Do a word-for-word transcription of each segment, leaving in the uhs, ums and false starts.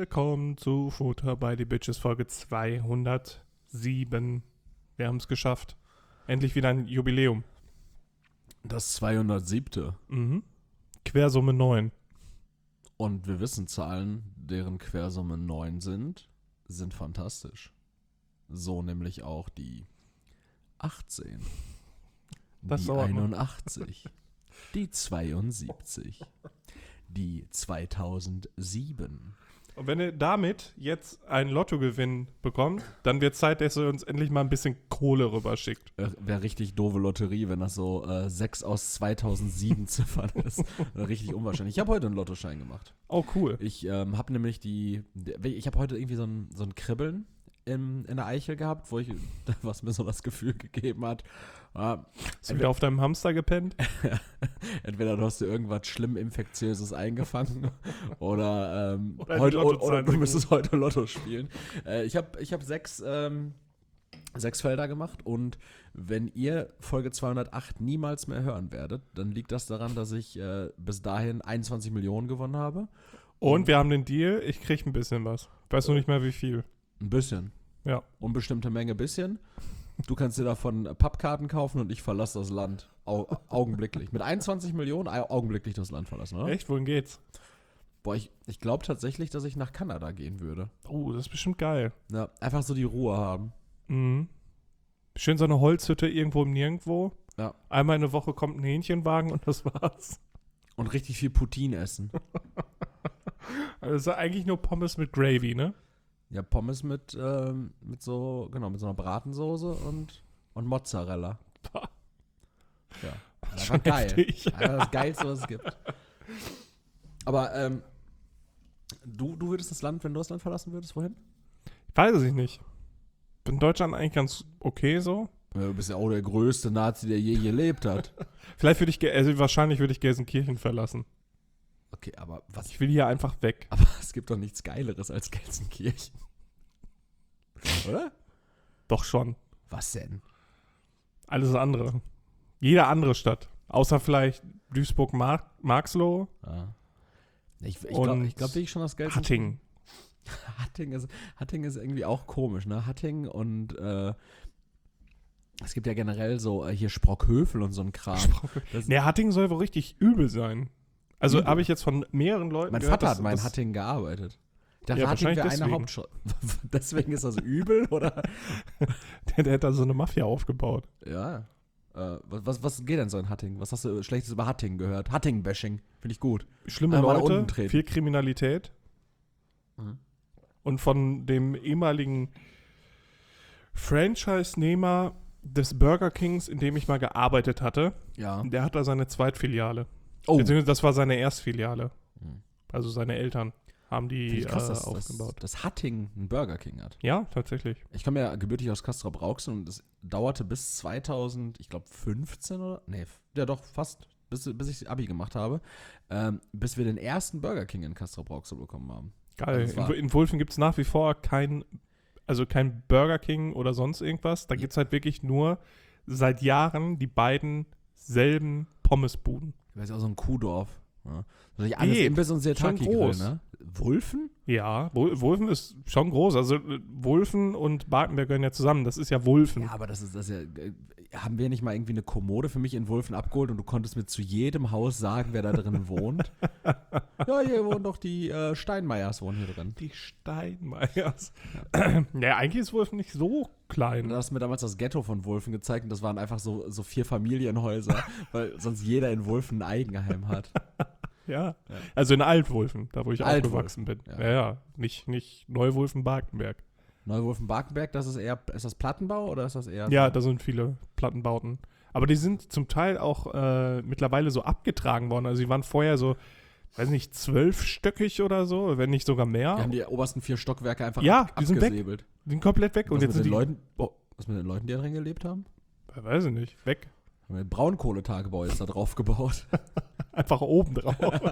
willkommen zu Futter by the Bitches Folge zweihundertsieben. Wir haben es geschafft. Endlich wieder ein Jubiläum. Das zweihundertsiebte. Mhm. Quersumme neun. Und wir wissen, Zahlen, deren Quersumme neun sind, sind fantastisch. So nämlich auch die achtzehn, Das die dauert noch. einundachtzig, die zweiundsiebzig, die zweitausendsieben. Und wenn ihr damit jetzt einen Lottogewinn bekommt, dann wird Zeit, dass ihr uns endlich mal ein bisschen Kohle rüberschickt. Äh, Wäre richtig doofe Lotterie, wenn das so äh, sechs aus zweitausendsieben Ziffern ist. Richtig unwahrscheinlich. Ich habe heute einen Lottoschein gemacht. Oh, cool. Ich ähm, habe nämlich die, die ich habe heute irgendwie so ein, so ein Kribbeln in, in der Eichel gehabt, wo ich, was mir so das Gefühl gegeben hat, ah, Hast du wieder auf deinem Hamster gepennt? entweder du hast dir irgendwas schlimm Infektiöses eingefangen oder, ähm, Oder die heute, oder, Lottozahlen oder du sind müsstest heute Lotto spielen. Äh, ich habe ich hab sechs, ähm, sechs Felder gemacht und wenn ihr Folge zweihundertacht niemals mehr hören werdet, dann liegt das daran, dass ich äh, bis dahin einundzwanzig Millionen gewonnen habe. Und wir haben den Deal, ich krieg ein bisschen was. Weiß nur nicht mehr wie viel. Ein bisschen. Ja. Unbestimmte Menge bisschen. Du kannst dir davon Pappkarten kaufen und ich verlasse das Land. Au augenblicklich. Mit einundzwanzig Millionen au augenblicklich das Land verlassen, oder? Echt? Wohin geht's? Boah, ich, ich glaube tatsächlich, dass ich nach Kanada gehen würde. Oh, das ist bestimmt geil. Ja, einfach so die Ruhe haben. Mhm. Schön so eine Holzhütte irgendwo im Nirgendwo. Ja. Einmal in der Woche kommt ein Hähnchenwagen und das war's. Und richtig viel Poutine essen. Also das ist eigentlich nur Pommes mit Gravy, ne? Ja, Pommes mit, ähm, mit so, genau, mit so einer Bratensoße und, und Mozzarella. Boah. Ja. Das ist Einfach schon geil. heftig. Einfach das Geilste, was es gibt. Aber, ähm, du, du würdest das Land, wenn du das Land verlassen würdest, wohin? Weiß ich nicht. In Deutschland eigentlich ganz okay so. Ja, du bist ja auch der größte Nazi, der je gelebt hat. Vielleicht würde ich, Ge- also wahrscheinlich würde ich Gelsenkirchen verlassen. Okay, aber was? Ich will hier einfach weg. Aber es gibt doch nichts Geileres als Gelsenkirchen. Oder? Doch schon. Was denn? Alles andere. Jede andere Stadt. Außer vielleicht Duisburg-Marxloh Ja. Ich, ich und glaube ich glaub wirklich schon, dass Gelsenkirchen. Hattingen. Hattingen ist, Hattingen ist irgendwie auch komisch, ne? Hattingen und äh, es gibt ja generell so äh, hier Sprockhövel und so ein Kram. Das- Nee, Hattingen soll wohl richtig übel sein. Also Übel? habe ich jetzt von mehreren Leuten Mein gehört, Vater dass- hat mal in dass- Hattingen gearbeitet. Ich dachte, Ja, Hattingen wäre wahrscheinlich eine deswegen. Hauptstadt. Deswegen ist das übel, oder? Der, der hat da so eine Mafia aufgebaut. Ja. Äh, was, was, was geht denn so in Hattingen? Was hast du Schlechtes über Hattingen gehört? Hattingen-Bashing. Finde ich gut. Schlimme Einmal nach Leute, unten treten. viel Kriminalität. Mhm. Und von dem ehemaligen Franchise-Nehmer des Burger Kings, in dem ich mal gearbeitet hatte, Ja. der hat da seine Zweitfiliale. Oh. Beziehungsweise das war seine Erstfiliale. Mhm. Also seine Eltern haben die Finde ich krass, äh, dass, dass, aufgebaut. dass Hattingen einen Burger King hat. Ja, tatsächlich. Ich komme ja gebürtig aus Castrop-Rauxel und es dauerte bis zweitausend, ich glaube fünfzehn oder? Nee, f- ja doch, fast, bis, bis ich Abi gemacht habe, ähm, bis wir den ersten Burger King in Castrop-Rauxel bekommen haben. Geil. Also es war- in, in Wulfen gibt es nach wie vor kein, also kein Burger King oder sonst irgendwas. Da Ja. gibt es halt wirklich nur seit Jahren die beiden selben Pommesbuden. Das ist auch so ein Kuhdorf. Ja. Natürlich alles Nee, Imbiss und Sirtaki-Grill, groß. ne? Wulfen? Ja, Wul- Wulfen ist schon groß. Also äh, Wulfen und Barkenberg gehören ja zusammen. Das ist ja Wulfen. Ja, aber das ist das ist ja. äh, Haben wir nicht mal irgendwie eine Kommode für mich in Wulfen abgeholt und du konntest mir zu jedem Haus sagen, wer da drin wohnt? Ja, hier wohnen doch die äh, Steinmeiers wohnen hier drin. Die Steinmeiers. Ja, eigentlich ist Wulfen nicht so Und klein. du hast mir damals das Ghetto von Wulfen gezeigt und das waren einfach so, so vier Familienhäuser, weil sonst jeder in Wulfen ein Eigenheim hat. Ja. Ja. Also in Altwulfen, da wo ich Altwulfen, aufgewachsen bin. ja. Ja, ja. Nicht, nicht Neuwulfen-Barkenberg. Neuwulfen-Barkenberg, das ist eher, ist das Plattenbau oder ist das eher? Ja, so? da sind viele Plattenbauten. Aber die sind zum Teil auch äh, mittlerweile so abgetragen worden. Also die waren vorher so, weiß nicht, zwölfstöckig oder so, wenn nicht sogar mehr. Die haben die obersten vier Stockwerke einfach Ja, ab, die sind weg. abgesäbelt. Die sind komplett weg. Was Und jetzt mit sind den die, Leuten, oh, was mit den Leuten, die da drin gelebt haben? weiß ich nicht, weg. Haben wir ein Braunkohletagebau jetzt da drauf gebaut. Einfach oben drauf.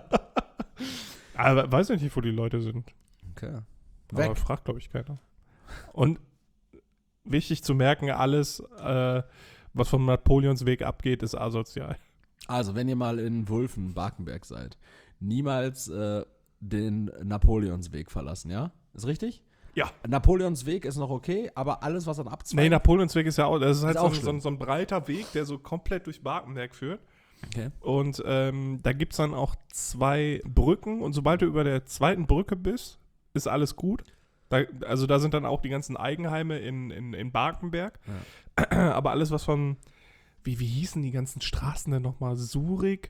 Aber weiß ich nicht, wo die Leute sind. Okay. Aber Weg. fragt, glaube ich, keiner. Und wichtig zu merken, alles, äh, was vom Napoleons Weg abgeht, ist asozial. Also, wenn ihr mal in Wulfen, Barkenberg seid, niemals äh, den Napoleonsweg verlassen, ja? Ist richtig? Ja. Napoleonsweg ist noch okay, aber alles, was dann abzweigt. Nee, Napoleonsweg ist ja auch, das ist halt Ist so, auch ein- so, schlimm. ein- so ein breiter Weg, der so komplett durch Barkenberg führt. Okay. Und ähm, da gibt es dann auch zwei Brücken und sobald du über der zweiten Brücke bist, ist alles gut. Da, also da sind dann auch die ganzen Eigenheime in, in, in Barkenberg. Aber alles, was von, wie, wie hießen die ganzen Straßen denn nochmal? Surik,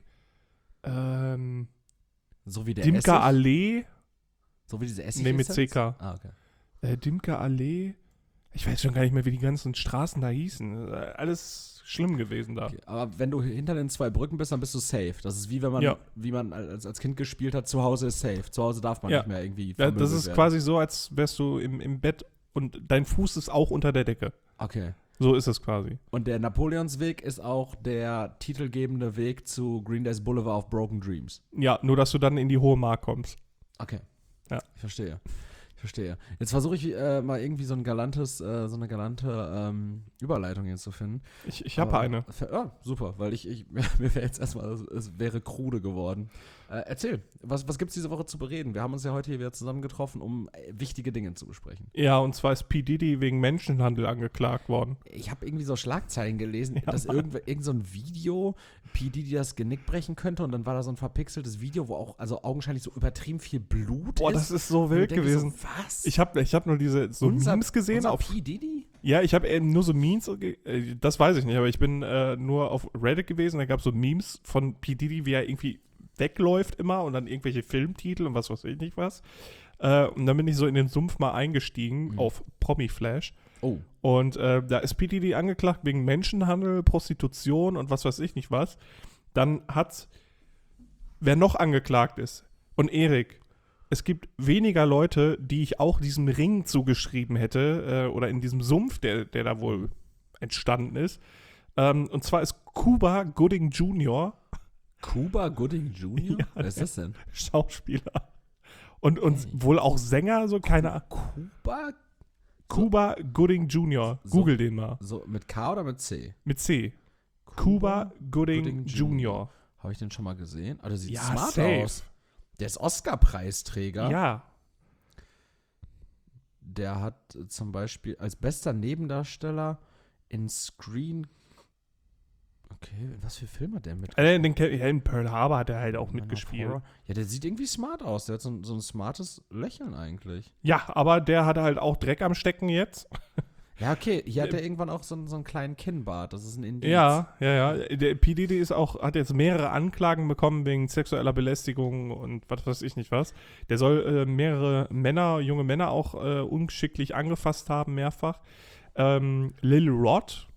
ähm, So wie der Dimker Essig? Allee, So wie diese Essig. nee, mit C K. Ah, okay. Äh, Dimker Allee, ich weiß schon gar nicht mehr, wie die ganzen Straßen da hießen. Äh, Alles schlimm gewesen da. Okay. Aber wenn du hinter den zwei Brücken bist, dann bist du safe. Das ist wie wenn man, Ja. wie man als, als Kind gespielt hat, zu Hause ist safe. Zu Hause darf man Ja. nicht mehr irgendwie Ja, vermöbelt das ist werden. quasi so, als wärst du im, im Bett und dein Fuß ist auch unter der Decke. Okay. So ist es quasi. Und der Napoleonsweg ist auch der titelgebende Weg zu Green Days Boulevard of Broken Dreams. Ja, nur dass du dann in die hohe Mark kommst. Okay. Ja. Ich verstehe. Ich verstehe. Jetzt versuche ich äh, mal irgendwie so ein galantes, äh, so eine galante ähm, Überleitung jetzt zu finden. Ich, ich habe Aber- eine. Ja, super, weil ich, ich mir wäre jetzt erstmal, es- es wäre krude geworden. Äh, erzähl, was, was gibt es diese Woche zu bereden? Wir haben uns ja heute hier wieder zusammengetroffen, um äh, wichtige Dinge zu besprechen. Ja, und zwar ist P. Diddy wegen Menschenhandel angeklagt worden. Ich habe irgendwie so Schlagzeilen gelesen, Ja, dass Mann. irgend, irgend so ein Video P. Diddy das Genick brechen könnte und dann war da so ein verpixeltes Video, wo auch also augenscheinlich so übertrieben viel Blut Boah, ist. das ist so Und wild ich denke gewesen. So, was? Ich habe ich hab nur diese so unser, Memes gesehen. unser Auf, P. Diddy? ja, ich habe eben nur so Memes, ge- äh, das weiß ich nicht, aber ich bin äh, nur auf Reddit gewesen, da gab es so Memes von P. Diddy, wie er irgendwie wegläuft immer und dann irgendwelche Filmtitel und was weiß ich nicht was. Äh, und dann bin ich so in den Sumpf mal eingestiegen Mhm. auf Promi-Flash. Oh. Und äh, da ist P. Diddy angeklagt wegen Menschenhandel, Prostitution und was weiß ich nicht was. Dann hat, wer noch angeklagt ist, und Erik, es gibt weniger Leute, die ich auch diesem Ring zugeschrieben hätte, äh, oder in diesem Sumpf, der, der da wohl entstanden ist. Ähm, und zwar ist Cuba Gooding Junior Cuba Gooding Junior? Ja, Wer ist das denn? Schauspieler. Und, und Hey. wohl auch Sänger, so keine Ahnung. Cuba? Cuba Gooding Junior. So. Google den mal. So mit K oder mit C? Mit C. Cuba Gooding, Gooding Junior. Habe ich den schon mal gesehen? Ah, der sieht Ja, smart safe. aus. Der ist Oscar-Preisträger. Ja. Der hat äh, zum Beispiel als bester Nebendarsteller in Screen. Okay, was für Film hat der mit? Äh, den, kenn- ja, in Pearl Harbor hat er halt auch mitgespielt. Ja, der sieht irgendwie smart aus. Der hat so, ein- so ein smartes Lächeln eigentlich. Ja, aber der hatte halt auch Dreck am Stecken jetzt. Ja, okay. Hier hat er irgendwann auch so, einen- so einen kleinen Kinnbart. Das ist ein Indiz. Ja, ja, ja. Der P. Diddy ist auch, hat jetzt mehrere Anklagen bekommen wegen sexueller Belästigung und was weiß ich nicht was. Der soll äh, mehrere Männer, junge Männer auch äh, ungeschicklich angefasst haben, mehrfach. Ähm, Lil Rod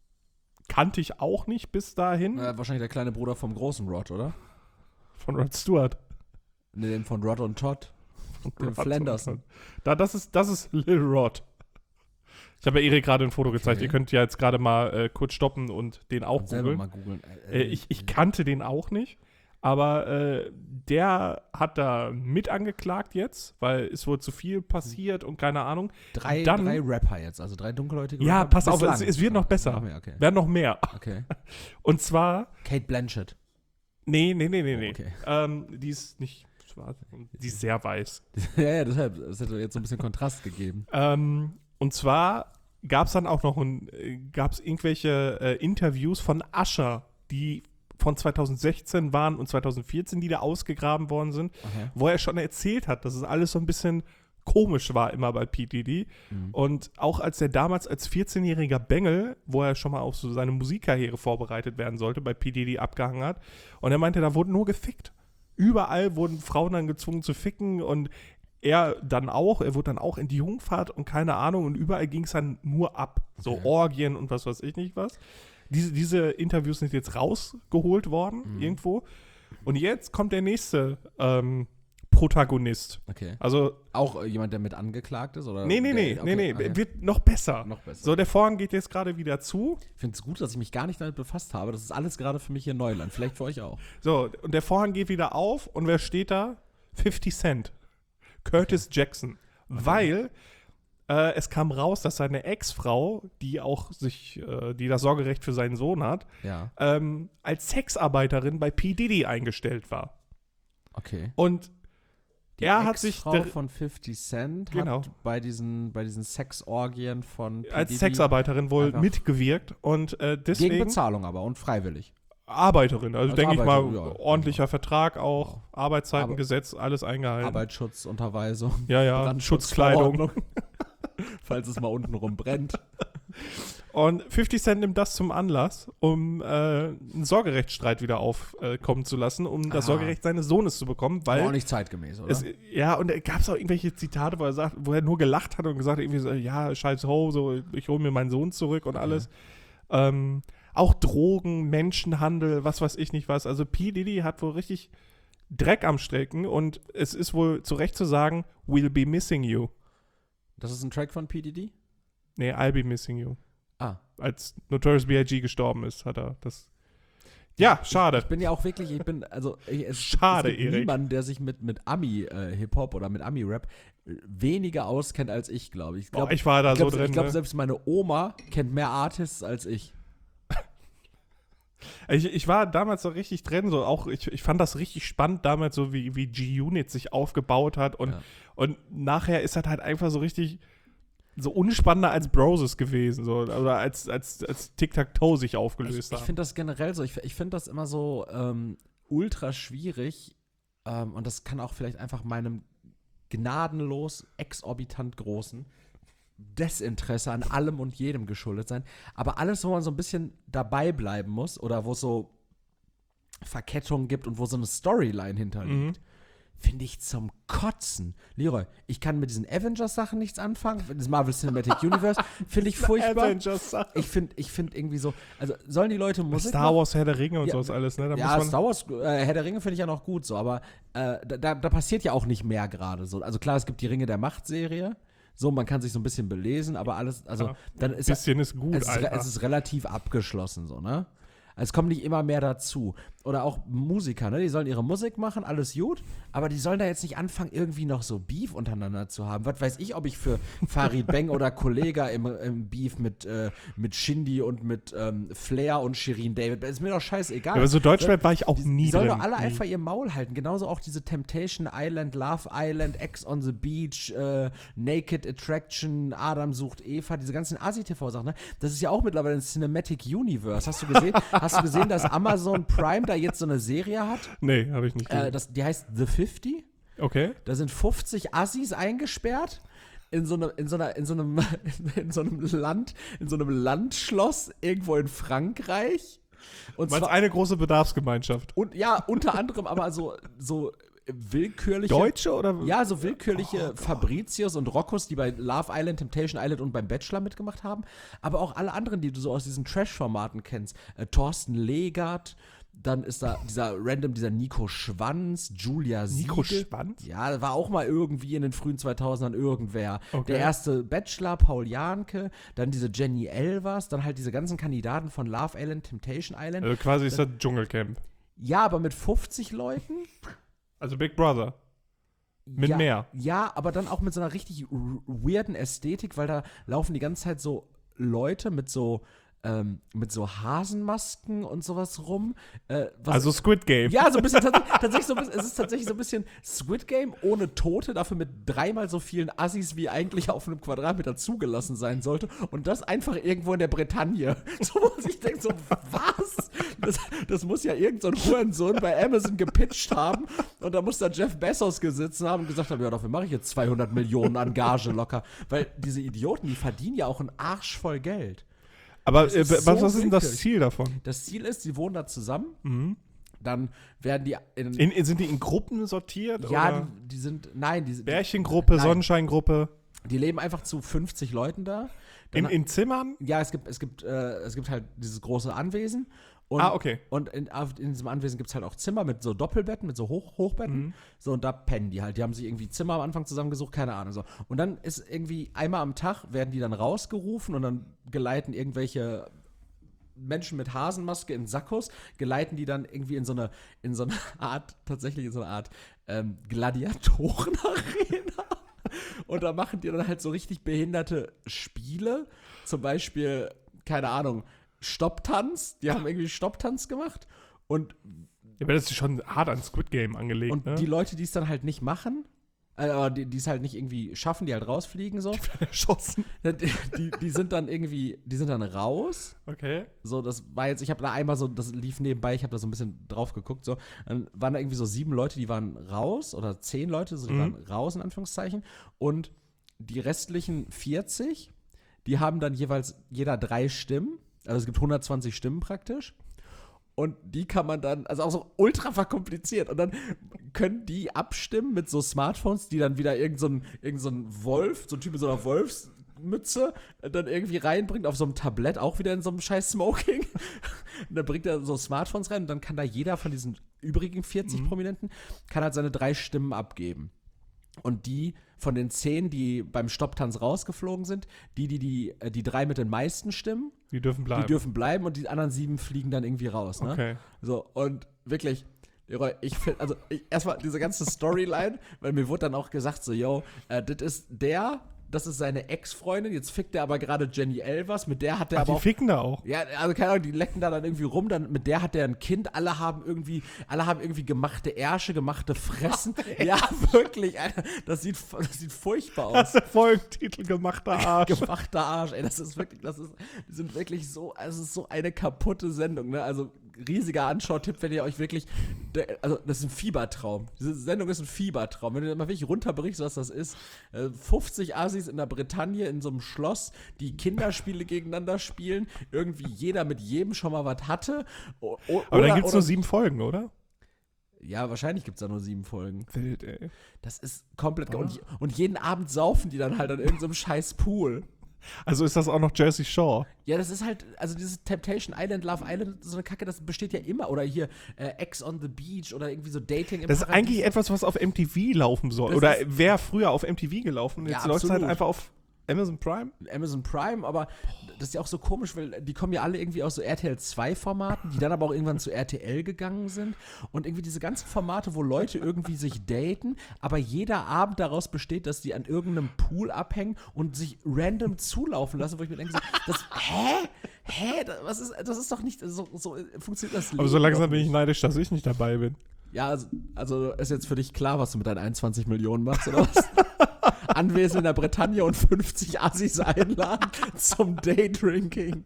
kannte ich auch nicht bis dahin. Äh, wahrscheinlich der kleine Bruder vom großen Rod, oder? Von Rod Stewart. Ne, den von Rod und Todd. Von Den Rod Flanderson. Da, das ist, das ist Lil Rod. Ich habe ja Erik gerade ein Foto gezeigt. Okay. Ihr könnt ja jetzt gerade mal äh, kurz stoppen und den auch Und selber googeln. mal googeln. Äh, ich, ich kannte den auch nicht, aber äh, der hat da mit angeklagt jetzt, weil es wohl zu viel passiert und keine Ahnung. drei, dann- drei Rapper jetzt, also drei dunkelhäutige Ja, Rapper. pass auf, Bislang. es, es wird noch besser. Noch mehr, okay. Werden noch mehr. okay. Und zwar, Kate Blanchett. nee, nee, nee, nee, Oh, nee. okay. Ähm, die ist nicht schwarz, die ist sehr weiß. ja, ja, deshalb, das hätte jetzt so ein bisschen Kontrast gegeben. Ähm, und zwar gab es dann auch noch ein, äh, gab es irgendwelche äh, Interviews von Usher, die von zweitausendsechzehn waren und zweitausendvierzehn, die da ausgegraben worden sind, Okay. wo er schon erzählt hat, dass es alles so ein bisschen komisch war immer bei P. Diddy. Mhm. Und auch als er damals als vierzehnjähriger Bengel, wo er schon mal auf so seine Musikkarriere vorbereitet werden sollte, bei P. Diddy abgehangen hat. Und er meinte, da wurden nur gefickt. Überall wurden Frauen dann gezwungen zu ficken und er dann auch, er wurde dann auch in die Jungfahrt und keine Ahnung und überall ging es dann nur ab. So Okay. Orgien und was weiß ich nicht was. Diese, diese Interviews sind jetzt rausgeholt worden Mhm. irgendwo. Und jetzt kommt der nächste ähm, Protagonist. Okay. Also, Auch äh, jemand, der mit angeklagt ist? Oder nee, nee, nee, der, nee, nee, okay. wird noch besser. Noch besser. So, der Vorhang geht jetzt gerade wieder zu. Ich finde es gut, dass ich mich gar nicht damit befasst habe. Das ist alles gerade für mich hier Neuland. Vielleicht für euch auch. So, und der Vorhang geht wieder auf und wer steht da? fifty Cent. Curtis Jackson. Weil äh, es kam raus, dass seine Ex-Frau, die auch sich, äh, die das Sorgerecht für seinen Sohn hat, Ja. ähm, als Sexarbeiterin bei P. Diddy eingestellt war. Okay. Und Die er hat sich Ex-Frau der- von fifty Cent Genau. hat bei diesen, bei diesen Sexorgien von P. als Diddy Sexarbeiterin wohl einfach- mitgewirkt und äh, gegen deswegen Bezahlung aber und freiwillig. Arbeiterin, also Als denke ich mal, Arbeiterin, ja. ordentlicher Vertrag auch, Ja. Arbeitszeitengesetz, alles eingehalten. Arbeitsschutzunterweisung, ja, ja, Schutzkleidung. Brandschutzverordnung, falls es mal untenrum brennt. Und fifty Cent nimmt das zum Anlass, um äh, einen Sorgerechtsstreit wieder aufkommen zu lassen, um das Ah. Sorgerecht seines Sohnes zu bekommen, weil War auch nicht zeitgemäß, oder? es, ja, und da gab es auch irgendwelche Zitate, wo er sagt, wo er nur gelacht hat und gesagt hat, irgendwie so, ja, scheiß ho, so, ich hole mir meinen Sohn zurück und Okay. alles. Ähm, auch Drogen, Menschenhandel, was weiß ich nicht was. Also P. Diddy hat wohl richtig Dreck am Strecken und es ist wohl zu Recht zu sagen, we'll be missing you. Das ist ein Track von P. Diddy? Nee, I'll be missing you. Ah. Als Notorious B I G gestorben ist, hat er das. Ja, schade. Ich bin ja auch wirklich, ich bin, also ich, es, Schade, es gibt Erik. niemanden, der sich mit, mit Ami-Hip-Hop oder mit Ami-Rap äh, weniger auskennt als ich, glaube ich. Ich Boah, glaube, ich war da ich glaub, so drin. ich glaub, ne? selbst meine Oma kennt mehr Artists als ich. ich, ich war damals so richtig drin, so auch, ich, ich fand das richtig spannend damals, so wie, wie G-Unit sich aufgebaut hat und, Ja. und nachher ist das halt einfach so richtig so unspannender als Broses gewesen, so, oder als, als, als Tic-Tac-Toe sich Ich, aufgelöst ich hat. finde das generell so, ich, ich finde das immer so ähm, ultra schwierig ähm, und das kann auch vielleicht einfach meinem gnadenlos, exorbitant großen Desinteresse an allem und jedem geschuldet sein. Aber alles, wo man so ein bisschen dabei bleiben muss oder wo es so Verkettungen gibt und wo so eine Storyline hinterliegt, Mhm. finde ich zum Kotzen. Leroy, ich kann mit diesen Avengers-Sachen nichts anfangen. Das Marvel Cinematic Universe finde ich furchtbar. Avengers-Sachen. Ich finde ich find irgendwie so, also sollen die Leute Musik Star machen? Wars, Herr der Ringe und Ja, sowas alles, ne? Da Ja, muss man, Star Wars, äh, Herr der Ringe finde ich ja noch gut so, aber äh, da, da, da passiert ja auch nicht mehr gerade so. Also klar, es gibt die Ringe der Macht-Serie, so, man kann sich so ein bisschen belesen, aber alles, also Ja, dann ein ist bisschen ist gut, es, ist, re- Alter. es ist relativ abgeschlossen so, ne? Es kommt nicht immer mehr dazu. Oder auch Musiker, ne? Die sollen ihre Musik machen, alles gut, aber die sollen da jetzt nicht anfangen, irgendwie noch so Beef untereinander zu haben. Was weiß ich, ob ich für Farid Bang oder Kollega im, im Beef mit, äh, mit Shindy und mit ähm, Flair und Shirin David, ist mir doch scheißegal. Ja, aber so Deutschrap war ich auch Die, nie die sollen drin. doch alle nie. einfach ihr Maul halten. Genauso auch diese Temptation Island, Love Island, Ex on the Beach, äh, Naked Attraction, Adam sucht Eva, diese ganzen Asi-T V-Sachen. Ne? Das ist ja auch mittlerweile ein Cinematic Universe. Hast du gesehen, hast du gesehen, dass Amazon Prime da jetzt so eine Serie hat? Nee, habe ich nicht Äh, gesehen. das, die heißt The fifty. Okay. Da sind fünfzig Assis eingesperrt. In so, einem, in, so einer, in, so einem, in so einem Land, in so einem Landschloss irgendwo in Frankreich. Und Meinst zwar, eine große Bedarfsgemeinschaft? und ja, unter anderem aber so, so willkürliche. Deutsche oder? Ja, so willkürliche Fabricius und Roccos, die bei Love Island, Temptation Island und beim Bachelor mitgemacht haben. Aber auch alle anderen, die du so aus diesen Trash-Formaten kennst. Äh, Thorsten Legert, dann ist da dieser random, dieser Nico Schwanz, Julia Nico Siegel. Schwanz? Ja, das war auch mal irgendwie in den frühen zweitausendern irgendwer. Okay. Der erste Bachelor, Paul Janke, dann diese Jenny Elvers, dann halt diese ganzen Kandidaten von Love Island, Temptation Island. Also quasi ist das Dschungelcamp. Ja, aber mit fünfzig Leuten. Also Big Brother. Mit ja, mehr. Ja, aber dann auch mit so einer richtig r- weirden Ästhetik, weil da laufen die ganze Zeit so Leute mit so ähm, mit so Hasenmasken und sowas rum. Äh, was, Also Squid Game. ja, so ein bisschen tatsächlich, tatsächlich so ein bisschen, es ist tatsächlich so ein bisschen Squid Game ohne Tote, dafür mit dreimal so vielen Assis, wie eigentlich auf einem Quadratmeter zugelassen sein sollte. Und das einfach irgendwo in der Bretagne. So muss ich denken, so, was? Das, das muss ja irgend so ein Hurensohn bei Amazon gepitcht haben. Und da muss da Jeff Bezos gesessen haben und gesagt haben, ja, dafür mache ich jetzt zweihundert Millionen an Gage locker. Weil diese Idioten, die verdienen ja auch einen Arsch voll Geld. Aber Das äh, ist was, so was ist denn das willkürlich. Ziel davon? Das Ziel ist, sie wohnen da zusammen. Mhm. Dann werden die in, In, in, sind die in Gruppen sortiert? ja, oder? die, die sind, nein, die, die, Bärchengruppe, Nein. Sonnescheingruppe. die leben einfach zu fünfzig Leuten da. Dann, In, in Zimmern? ja, es gibt, es gibt, äh, es gibt halt dieses große Anwesen. Und, Ah, okay. Und in, auf- in diesem Anwesen gibt es halt auch Zimmer mit so Doppelbetten, mit so Hoch, Hochbetten. Mhm. So, und da pennen die halt. Die haben sich irgendwie Zimmer am Anfang zusammengesucht, keine Ahnung. So. Und dann ist irgendwie einmal am Tag werden die dann rausgerufen und dann geleiten irgendwelche Menschen mit Hasenmaske in Sakkos, geleiten die dann irgendwie in so eine, in so eine Art, tatsächlich in so eine Art ähm, Gladiatoren-Arena. Und da machen die dann halt so richtig behinderte Spiele. Zum Beispiel, keine Ahnung, Stopptanz. Die haben irgendwie Stopptanz gemacht. Und, Ja, aber das ist schon hart an Squid Game angelegt, und ne? die Leute, die es dann halt nicht machen, äh, aber die, die es halt nicht irgendwie schaffen, die halt rausfliegen so. Die werden erschossen. Die, die, die sind dann irgendwie, die sind dann raus. Okay. So, das war jetzt, ich habe da einmal so, das lief nebenbei, ich habe da so ein bisschen drauf geguckt, so. Dann waren da irgendwie so sieben Leute, die waren raus, oder zehn Leute, so, die Mhm. waren raus, in Anführungszeichen. Und die restlichen vierzig, die haben dann jeweils jeder drei Stimmen. Also es gibt hundertzwanzig Stimmen praktisch. Und die kann man dann, also auch so ultra verkompliziert. Und dann können die abstimmen mit so Smartphones, die dann wieder irgend so ein, irgend so ein Wolf, so ein Typ mit so einer Wolfsmütze, dann irgendwie reinbringt, auf so einem Tablett, auch wieder in so einem scheiß Smoking. Und dann bringt er so Smartphones rein und dann kann da jeder von diesen übrigen vierzig Mhm. Prominenten, kann halt seine drei Stimmen abgeben. Und die von den zehn, die beim Stopptanz rausgeflogen sind, die, die, die, äh, die drei mit den meisten Stimmen, Die dürfen bleiben. die dürfen bleiben und die anderen sieben fliegen dann irgendwie raus, ne? Okay. So, und wirklich, Leroy, ich finde, also ich, erstmal diese ganze Storyline, weil mir wurde dann auch gesagt, so, yo, äh, das ist der, das ist seine Ex-Freundin, jetzt fickt er aber gerade Jenny Elvers, mit der hat er Ach, aber die auch. ficken da auch. Ja, also keine Ahnung, die lecken da dann irgendwie rum, dann mit der hat er ein Kind, alle haben irgendwie, alle haben irgendwie gemachte Ärsche, gemachte Fressen. Ja, wirklich, Alter, das sieht, das sieht furchtbar Das aus. ist der Folgentitel, gemachter Arsch. Gemachter Arsch, ey, das ist wirklich, das ist, die sind wirklich so, also es ist so eine kaputte Sendung, ne, also riesiger Anschau-Tipp, wenn ihr euch wirklich, also das ist ein Fiebertraum, diese Sendung ist ein Fiebertraum, wenn du mal wirklich runterbrichst, was das ist, äh, fünfzig Assis in der Bretagne in so einem Schloss, die Kinderspiele gegeneinander spielen, irgendwie jeder mit jedem schon mal was hatte. O- o- Aber dann oder- gibt es oder- nur sieben Folgen, oder? Ja, wahrscheinlich gibt es da nur sieben Folgen. Wild, ey. Das ist komplett, Ja. und, je- und jeden Abend saufen die dann halt an irgendeinem scheiß Pool. Also ist das auch noch Jersey Shore? Ja, das ist halt, also dieses Temptation Island, Love Island, so eine Kacke, das besteht ja immer. Oder hier äh, Ex on the Beach oder irgendwie so Dating im Das ist Paradies. eigentlich etwas, was auf M T V laufen soll. Das Oder ist- wäre früher auf M T V gelaufen. Ja, Jetzt läuft es halt absolut. einfach auf Amazon Prime. Amazon Prime, aber das ist ja auch so komisch, weil die kommen ja alle irgendwie aus so R T L zwei Formaten, die dann aber auch irgendwann zu R T L gegangen sind. Und irgendwie diese ganzen Formate, wo Leute irgendwie sich daten, aber jeder Abend daraus besteht, dass die an irgendeinem Pool abhängen und sich random zulaufen lassen, wo ich mir denke, so, das, hä? Hä? Das, was ist, das ist doch nicht, so, so funktioniert das Leben Aber so langsam doch bin ich nicht. neidisch, dass ich nicht dabei bin. Ja, also, also ist jetzt für dich klar, was du mit deinen einundzwanzig Millionen machst, oder was? Anwesen in der Bretagne und fünfzig Assis einladen zum Daydrinking.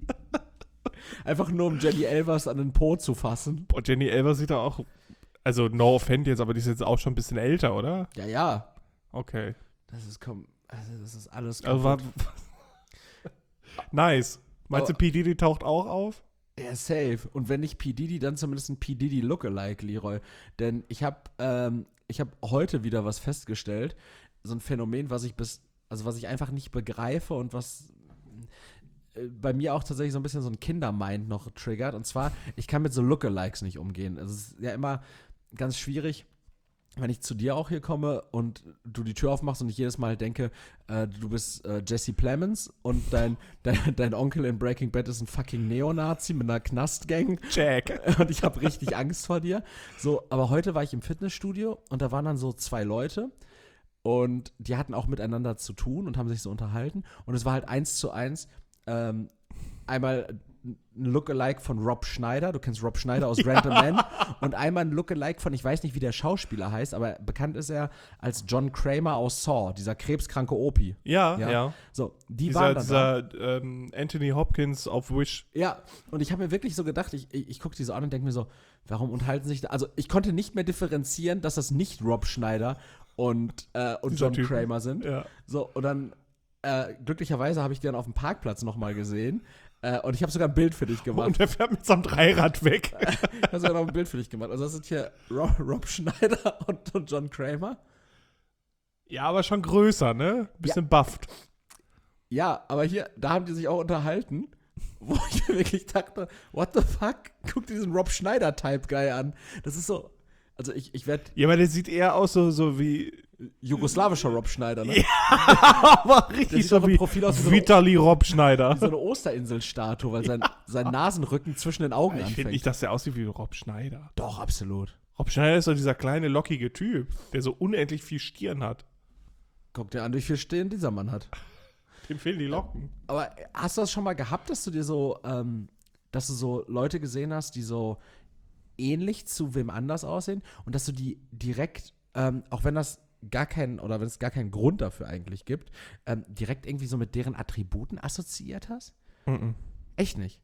Einfach nur, um Jenny Elvers an den Po zu fassen. Boah, Jenny Elver sieht da auch, also no offend jetzt, aber die ist jetzt auch schon ein bisschen älter, oder? Ja, ja. Okay. Das ist, kom also das ist alles Also war, kaputt. nice. Meinst du, Aber- P. Diddy taucht auch auf? Ja, safe. Und wenn nicht P. Diddy, dann zumindest ein P. Diddy Lookalike, Leroy. Denn ich habe ähm, ich hab heute wieder was festgestellt. So ein Phänomen, was ich bis, also was ich einfach nicht begreife und was äh, bei mir auch tatsächlich so ein bisschen so ein Kindermind noch triggert. Und zwar, ich kann mit so Lookalikes nicht umgehen. Also es ist ja immer ganz schwierig, wenn ich zu dir auch hier komme und du die Tür aufmachst und ich jedes Mal denke, äh, du bist äh, Jesse Plemons und dein, dein, dein Onkel in Breaking Bad ist ein fucking Neonazi mit einer Knastgang Jack. und ich habe richtig Angst vor dir. So, aber heute war ich im Fitnessstudio und da waren dann so zwei Leute und die hatten auch miteinander zu tun und haben sich so unterhalten und es war halt eins zu eins ähm, einmal ein Lookalike von Rob Schneider, du kennst Rob Schneider aus Random Man, und einmal ein Lookalike von, ich weiß nicht, wie der Schauspieler heißt, aber bekannt ist er als John Kramer aus Saw, dieser krebskranke Opi. Ja, Ja. ja. So, die Dieser, waren dann da. dieser ähm, Anthony Hopkins auf Wish. Ja, und ich habe mir wirklich so gedacht, ich, ich, ich gucke die so an und denke mir so, warum unterhalten sich da, also ich konnte nicht mehr differenzieren, dass das nicht Rob Schneider und, äh, und Dieser John Typ. Kramer sind. Ja. So, und dann, äh, glücklicherweise habe ich die dann auf dem Parkplatz nochmal gesehen. Äh, und ich habe sogar ein Bild für dich gemacht. Und der fährt mit so einem Dreirad weg. Ich habe sogar noch ein Bild für dich gemacht. Also das sind hier Rob, Rob Schneider und, und John Kramer. Ja, aber schon größer, ne? Bisschen bufft. Ja, aber hier, da haben die sich auch unterhalten, wo ich mir wirklich dachte, what the fuck? Guck dir diesen Rob Schneider-Type-Guy an. Das ist so, also ich, ich werde Ja, aber der sieht eher aus so, so wie. jugoslawischer Rob Schneider, ne? Ja, aber Der richtig sieht so doch im wie Profil aus wie so eine- Vitali Rob Schneider. Wie so eine Osterinselstatue, weil sein, sein Nasenrücken zwischen den Augen Ich finde anfängt. nicht, dass der aussieht wie Rob Schneider. Doch, absolut. Rob Schneider ist so dieser kleine, lockige Typ, der so unendlich viel Stirn hat. Guck dir an, wie viel Stirn dieser Mann hat. Dem fehlen die Locken. Aber hast du das schon mal gehabt, dass du dir so, ähm, dass du so Leute gesehen hast, die so ähnlich zu wem anders aussehen und dass du die direkt, ähm, auch wenn das gar keinen, oder wenn es gar keinen Grund dafür eigentlich gibt, ähm, direkt irgendwie so mit deren Attributen assoziiert hast? Mhm. Echt nicht?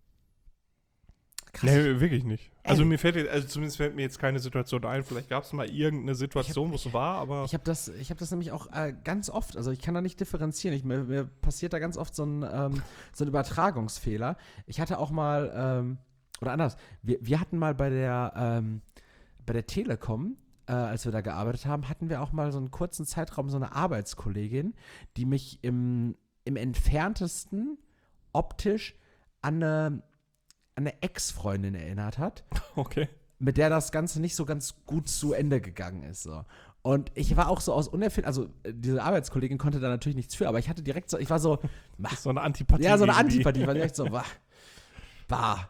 Krass. Nee, wirklich nicht. Also Ehrlich? mir fällt jetzt, also zumindest fällt mir jetzt keine Situation ein. Vielleicht gab es mal irgendeine Situation, wo es so war, aber. Ich habe das, ich hab das nämlich auch äh, ganz oft, also ich kann da nicht differenzieren. Ich, mir, mir passiert da ganz oft so ein, ähm, so ein Übertragungsfehler. Ich hatte auch mal, ähm, oder anders, wir, wir hatten mal bei der, ähm, bei der Telekom, äh, als wir da gearbeitet haben, hatten wir auch mal so einen kurzen Zeitraum so eine Arbeitskollegin, die mich im, im entferntesten optisch an eine, an eine Ex-Freundin erinnert hat. Okay. Mit der das Ganze nicht so ganz gut zu Ende gegangen ist. So. Und ich war auch so aus unerfindlich, also äh, diese Arbeitskollegin konnte da natürlich nichts für, aber ich hatte direkt so, ich war so, Das ist so eine Antipathie. ja, so eine irgendwie. Antipathie, war direkt so, bah, bah,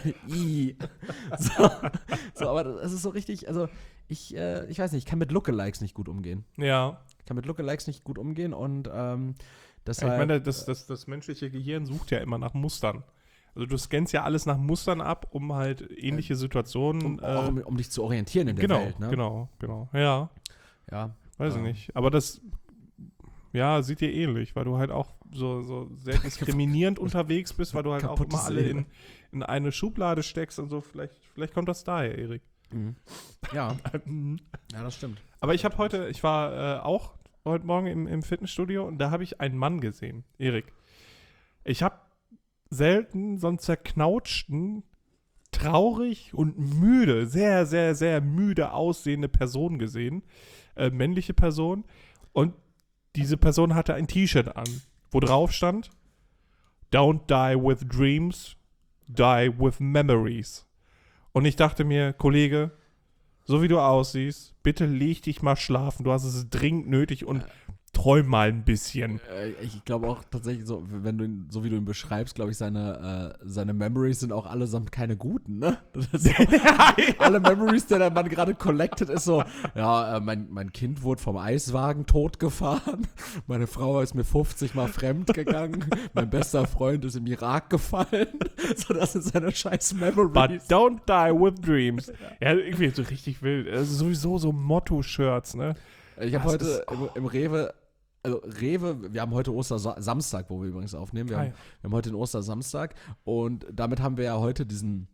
i. So, so, aber das ist so richtig, also ich, äh, ich weiß nicht, ich kann mit Lookalikes nicht gut umgehen. Ja. Ich kann mit Lookalikes nicht gut umgehen und ähm, Ja, deshalb. ich meine, das, das, das menschliche Gehirn sucht ja immer nach Mustern. Also du scannst ja alles nach Mustern ab, um halt ähnliche Situationen. um, äh, auch um, um dich zu orientieren in der genau, Welt, ne? genau, genau. Ja, Ja. weiß ich ähm, nicht. Aber das, ja, sieht dir ähnlich, weil du halt auch so, so sehr diskriminierend unterwegs bist, weil du halt auch Kaputte immer alle Seele. in, in eine Schublade steckst und so. Vielleicht, vielleicht kommt das daher, Erik. Mhm. Ja, ja, das stimmt. Aber ich habe heute, ich war äh, auch heute Morgen im, im Fitnessstudio und da habe ich einen Mann gesehen, Erik. Ich habe selten so einen zerknautschten, traurig und müde, sehr, sehr, sehr müde aussehende Person gesehen, äh, männliche Person. Und diese Person hatte ein T-Shirt an, wo drauf stand, Don't die with dreams, die with memories. Und ich dachte mir, Kollege, so wie du aussiehst, bitte leg dich mal schlafen. Du hast es dringend nötig und träum mal ein bisschen. Äh, ich glaube auch tatsächlich, so, wenn du ihn, so wie du ihn beschreibst, glaube ich, seine, äh, seine Memories sind auch allesamt keine guten, ne? Das ist so, alle Memories, die der Mann gerade collected, ist so, ja, äh, mein, mein Kind wurde vom Eiswagen totgefahren, meine Frau ist mir fünfzig Mal fremd gegangen, mein bester Freund ist im Irak gefallen. So, das sind seine scheiß But Memories. don't die with dreams. Ja, irgendwie so richtig wild. Also sowieso so Motto-Shirts, ne? Ich habe Das heute ist- im, im Rewe, also Rewe, wir haben heute Ostersamstag, wo wir übrigens aufnehmen. Wir, Ah, haben, ja. wir haben heute den Ostersamstag und damit haben wir ja heute diesen,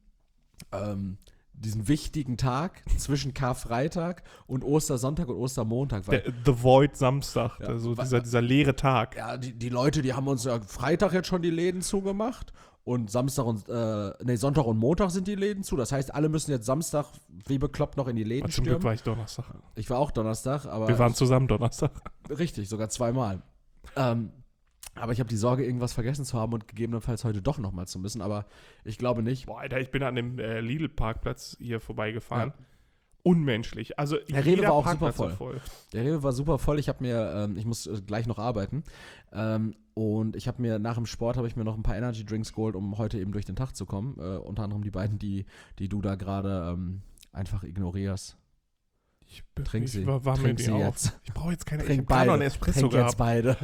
ähm, diesen wichtigen Tag zwischen Karfreitag und Ostersonntag und Ostermontag. Weil, Der, The Void Samstag, Ja. also Wa- dieser, dieser leere Tag. ja, die, die Leute, die haben uns ja Freitag jetzt schon die Läden zugemacht und Samstag und, äh, nee, Sonntag und Montag sind die Läden zu. Das heißt, alle müssen jetzt Samstag wie bekloppt noch in die Läden Aber zum Glück stürmen. war ich Donnerstag. Ich war auch Donnerstag, aber Wir waren zusammen Donnerstag. richtig, sogar zweimal. Ähm, aber ich habe die Sorge, irgendwas vergessen zu haben und gegebenenfalls heute doch nochmal zu müssen. Aber ich glaube nicht. Boah, Alter, ich bin an dem äh, Lidl-Parkplatz hier vorbeigefahren. Ja. Unmenschlich. Also Der Rewe jeder war auch Parkplatz super war voll. Der Rewe war super voll. Ich habe mir, ähm, ich muss äh, gleich noch arbeiten. Ähm, und ich habe mir nach dem Sport habe ich mir noch ein paar Energy Drinks geholt, um heute eben durch den Tag zu kommen. Äh, unter anderem die beiden, die, die du da gerade ähm, einfach ignorierst. Ich, Trink ich sie. war, war Trink mir sie die auch. jetzt. Ich brauche jetzt keine. Trink ich hab gerade noch beide. einen Espresso Trink jetzt gehabt. beide.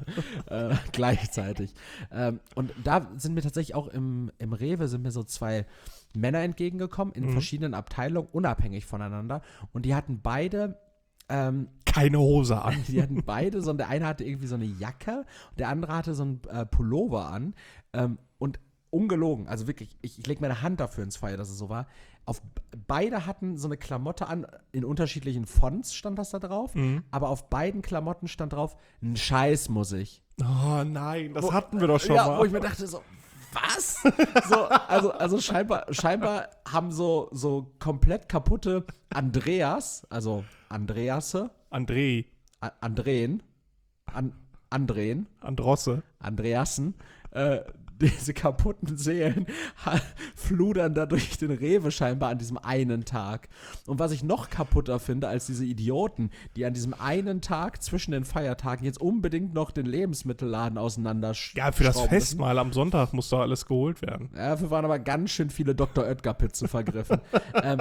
äh, gleichzeitig. Ähm, und da sind mir tatsächlich auch im, im Rewe sind mir so zwei Männer entgegengekommen in Mhm. verschiedenen Abteilungen, unabhängig voneinander. Und die hatten beide ähm, Keine Hose an. die hatten beide, so, der eine hatte irgendwie so eine Jacke und der andere hatte so einen äh, Pullover an. Ähm, und ungelogen, also wirklich, ich, ich lege meine Hand dafür ins Feuer, dass es so war. Auf, beide hatten so eine Klamotte an, in unterschiedlichen Fonts stand das da drauf, Mhm. aber auf beiden Klamotten stand drauf, ein Scheiß muss ich. Oh nein, das Wo- hatten wir doch schon ja, mal. wo ich mir dachte so, was? so, also also scheinbar, scheinbar haben so, so komplett kaputte Andreas, also Andreasse, André, A- Andreen, An, Andreen, Androsse. Andreassen, äh, diese kaputten Seelen ha- fludern da durch den Rewe scheinbar an diesem einen Tag. Und was ich noch kaputter finde als diese Idioten, die an diesem einen Tag zwischen den Feiertagen jetzt unbedingt noch den Lebensmittelladen auseinander Ja, für das schrauben Festmahl am Sonntag muss doch alles geholt werden. müssen. Ja, dafür waren aber ganz schön viele Doktor Oetker-Pizzen vergriffen. ähm,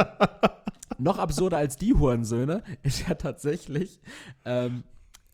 noch absurder als die Hurensöhne ist ja tatsächlich ähm,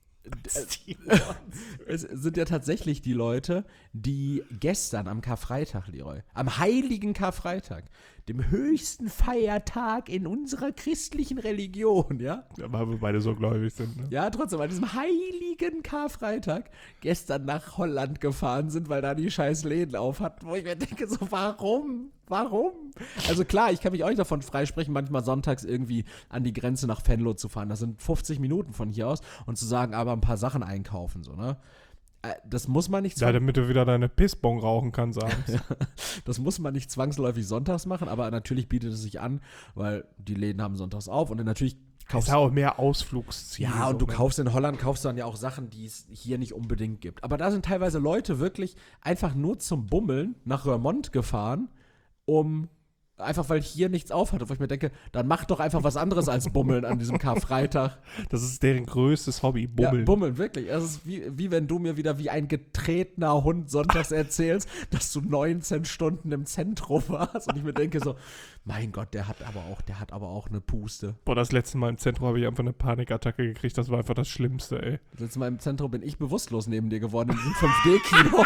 es sind ja tatsächlich die Leute, die gestern am Karfreitag, Leroy, am heiligen Karfreitag, dem höchsten Feiertag in unserer christlichen Religion, ja? Ja, weil wir beide so gläubig sind, ne? Ja, trotzdem, an diesem heiligen Karfreitag gestern nach Holland gefahren sind, weil da die scheiß Läden auf hatten, wo ich mir denke, so, warum? Warum? Also klar, ich kann mich auch nicht davon freisprechen, manchmal sonntags irgendwie an die Grenze nach Venlo zu fahren. Das sind fünfzig Minuten von hier aus und zu sagen, aber ein paar Sachen einkaufen, so, ne? Das muss man nicht Ja, damit du wieder deine Pissbon rauchen kannst abends. Das muss man nicht zwangsläufig sonntags machen, aber natürlich bietet es sich an, weil die Läden haben sonntags auf und dann natürlich kaufst du auch mehr Ausflugsziele. Ja, und so, du ne? kaufst in Holland, kaufst du dann ja auch Sachen, die es hier nicht unbedingt gibt. Aber da sind teilweise Leute wirklich einfach nur zum Bummeln nach Roermond gefahren, um einfach, weil hier nichts auf hatte, wo ich mir denke, dann mach doch einfach was anderes als Bummeln an diesem Karfreitag. Das ist deren größtes Hobby, Bummeln. Ja, Bummeln, wirklich. Es ist wie, wie wenn du mir wieder wie ein getretener Hund sonntags erzählst, dass du neunzehn Stunden im Zentrum warst und ich mir denke so, mein Gott, der hat aber auch, der hat aber auch eine Puste. Boah, das letzte Mal im Zentrum habe ich einfach eine Panikattacke gekriegt, das war einfach das Schlimmste, ey. Das letzte Mal im Zentrum bin ich bewusstlos neben dir geworden in diesem fünf D Kino.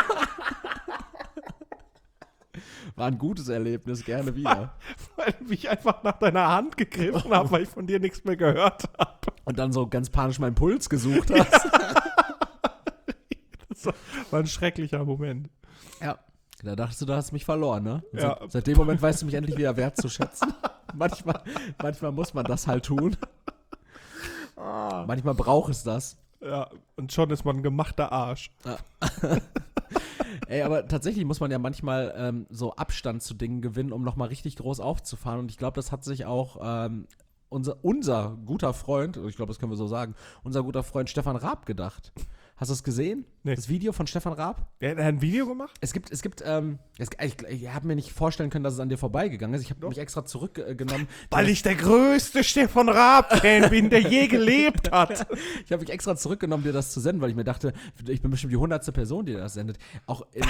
War ein gutes Erlebnis, gerne wieder. Weil ich einfach nach deiner Hand gegriffen habe, weil ich von dir nichts mehr gehört habe. Und dann so ganz panisch meinen Puls gesucht hast. Das war ein schrecklicher Moment. Ja, da dachtest du, du hast mich verloren, ne? Und Ja. Seit, seit dem Moment weißt du mich endlich wieder wertzuschätzen. manchmal, manchmal muss man das halt tun. Manchmal braucht es das. Ja, und schon ist man ein gemachter Arsch. Ja. Ey, aber tatsächlich muss man ja manchmal ähm, so Abstand zu Dingen gewinnen, um nochmal richtig groß aufzufahren. Und ich glaube, das hat sich auch ähm, unser, unser guter Freund, ich glaube, das können wir so sagen, unser guter Freund Stefan Raab gedacht. Hast du es gesehen? Nee. Das Video von Stefan Raab? Der hat ein Video gemacht? Es gibt, es gibt, ähm, es, ich, ich habe mir nicht vorstellen können, dass es an dir vorbeigegangen ist. Ich habe mich extra zurückgenommen. Weil ich der größte Stefan Raab-Fan bin, der je gelebt hat. Ich habe mich extra zurückgenommen, dir das zu senden, weil ich mir dachte, ich bin bestimmt die hundertste Person, die das sendet. Auch in,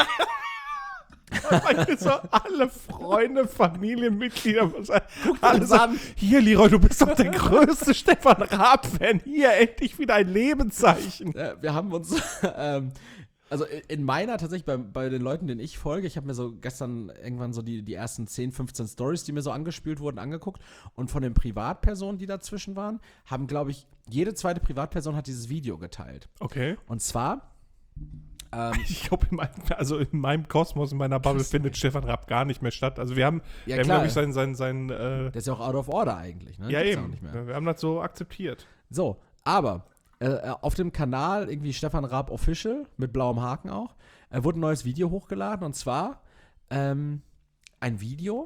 Weil so alle Freunde, Familienmitglieder, alle uns sagen, an. hier Leroy, du bist doch der größte Stefan Raab-Fan. Hier, endlich wieder ein Lebenszeichen. äh, wir haben uns, ähm, also in meiner tatsächlich, bei, bei den Leuten, denen ich folge, ich habe mir so gestern irgendwann so die, die ersten zehn, fünfzehn Stories, die mir so angespült wurden, angeguckt. Und von den Privatpersonen, die dazwischen waren, haben, glaube ich, jede zweite Privatperson hat dieses Video geteilt. Okay. Und zwar Ähm, Ich glaube, in, meinem- also in meinem Kosmos, in meiner Bubble findet Stefan Raab gar nicht mehr statt. Also wir haben, Ja, wir haben klar. glaube ich, sein, sein, sein äh, der ist ja auch out of order eigentlich, ne? ja Gibt's auch eben, nicht mehr. wir haben das so akzeptiert. So, aber äh, auf dem Kanal irgendwie Stefan Raab Official mit blauem Haken auch, äh, wurde ein neues Video hochgeladen und zwar ähm, ein Video,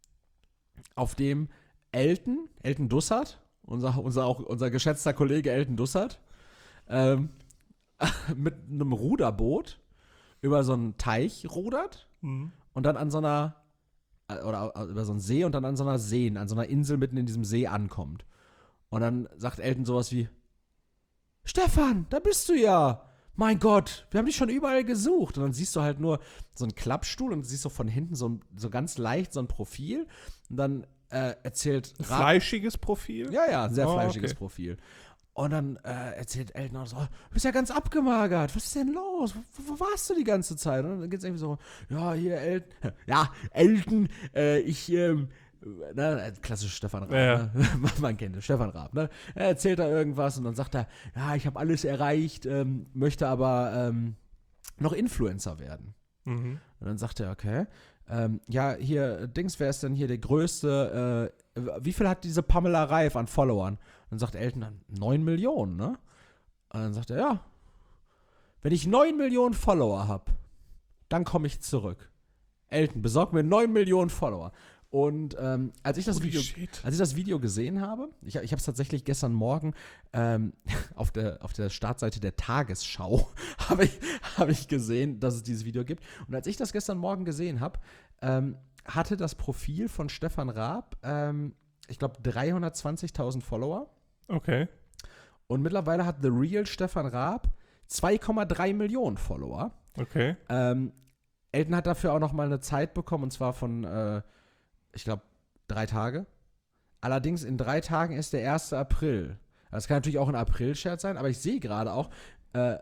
auf dem Elton, Elton Dussert, unser, unser, auch unser geschätzter Kollege Elton Dussert, ähm, mit einem Ruderboot über so einen Teich rudert Mhm. und dann an so einer, äh, oder äh, über so einen See und dann an so einer See, an so einer Insel mitten in diesem See ankommt. Und dann sagt Elton sowas wie, Stefan, da bist du ja. Mein Gott, wir haben dich schon überall gesucht. Und dann siehst du halt nur so einen Klappstuhl und siehst so von hinten so, so ganz leicht so ein Profil. Und dann äh, erzählt Raab, Fleischiges Profil? ja, ja, ein sehr Oh, fleischiges okay. Profil. Und dann äh, erzählt Elton auch so, oh, du bist ja ganz abgemagert, was ist denn los? Wo, wo warst du die ganze Zeit? Und dann geht's irgendwie so, ja, hier, Elton, ja, Elton, äh, ich, ähm, ne, klassisch Stefan Raab, Ja, ja. ne? Man kennt es, Stefan Raab, ne? Er erzählt da irgendwas und dann sagt er, ja, ich habe alles erreicht, ähm, möchte aber ähm, noch Influencer werden. Mhm. Und dann sagt er, okay, ähm, ja, hier, Dings, wer ist denn hier der größte, äh, wie viel hat diese Pamela Reif an Followern? Und dann sagt Elton dann, neun Millionen, ne? Und dann sagt er, ja, wenn ich neun Millionen Follower habe, dann komme ich zurück. Elton, besorg mir neun Millionen Follower. Und ähm, als ich das Holy Video, shit. als ich das Video gesehen habe, ich, ich habe es tatsächlich gestern Morgen ähm, auf der auf der Startseite der Tagesschau habe ich habe ich gesehen, dass es dieses Video gibt. Und als ich das gestern Morgen gesehen habe, ähm, hatte das Profil von Stefan Raab, ähm, ich glaube dreihundertzwanzigtausend Follower. Okay. Und mittlerweile hat The Real Stefan Raab zwei Komma drei Millionen Follower. Okay. Ähm, Elton hat dafür auch noch mal eine Zeit bekommen, und zwar von, äh, ich glaube, drei Tage. Allerdings in drei Tagen ist der erste April. Das kann natürlich auch ein April-Scherz sein, aber ich sehe gerade auch, äh,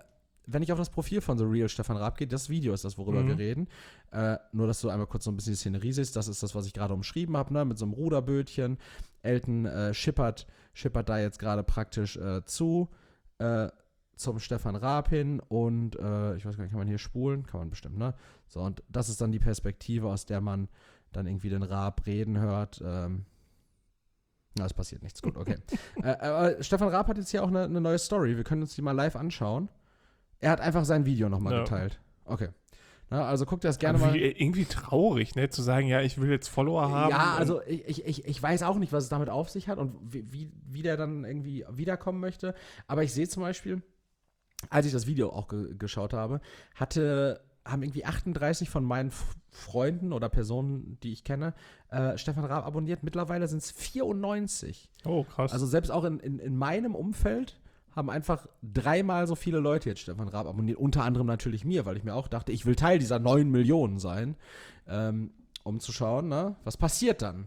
wenn ich auf das Profil von The Real Stefan Raab gehe, das Video ist das, worüber Mhm. wir reden. Äh, nur, dass du einmal kurz so ein bisschen die Szenerie siehst. Das ist das, was ich gerade umschrieben habe, ne? Mit so einem Ruderbötchen. Elton äh, schippert, schippert da jetzt gerade praktisch äh, zu, äh, zum Stefan Raab hin und äh, ich weiß gar nicht, kann man hier spulen? Kann man bestimmt, ne? So, und das ist dann die Perspektive, aus der man dann irgendwie den Raab reden hört. Ähm, na, es passiert nichts. Gut, okay. äh, aber Stefan Raab hat jetzt hier auch eine, eine neue Story. Wir können uns die mal live anschauen. Er hat einfach sein Video nochmal Ja. geteilt. Okay. Na, also guckt das gerne Aber mal. wie, irgendwie traurig, ne? Zu sagen, ja, ich will jetzt Follower haben. Ja, und- also ich, ich, ich, ich weiß auch nicht, was es damit auf sich hat und wie, wie, wie der dann irgendwie wiederkommen möchte. Aber ich sehe zum Beispiel, als ich das Video auch ge geschaut habe, hatte, haben irgendwie achtunddreißig von meinen F Freunden oder Personen, die ich kenne, äh, Stefan Raab abonniert. Mittlerweile sind es vierundneunzig. Oh, krass. Also selbst auch in, in, in meinem Umfeld haben einfach dreimal so viele Leute jetzt Stefan Raab abonniert. Unter anderem natürlich mir, weil ich mir auch dachte, ich will Teil dieser neun Millionen sein, ähm, um zu schauen, ne, was passiert dann.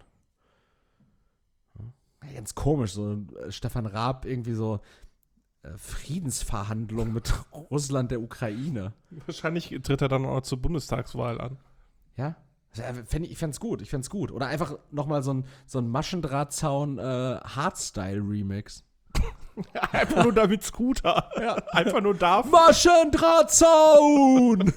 Ja, ganz komisch, so äh, Stefan Raab irgendwie so äh, Friedensverhandlungen mit Russland, der Ukraine. Wahrscheinlich tritt er dann auch zur Bundestagswahl an. Ja? Also, äh, fänd ich ich fänd's gut, ich fänd's gut. Oder einfach nochmal so ein, so ein Maschendrahtzaun äh, Hardstyle-Remix. Einfach nur damit Scooter. Ja. Einfach nur dafür. Maschendrahtzaun!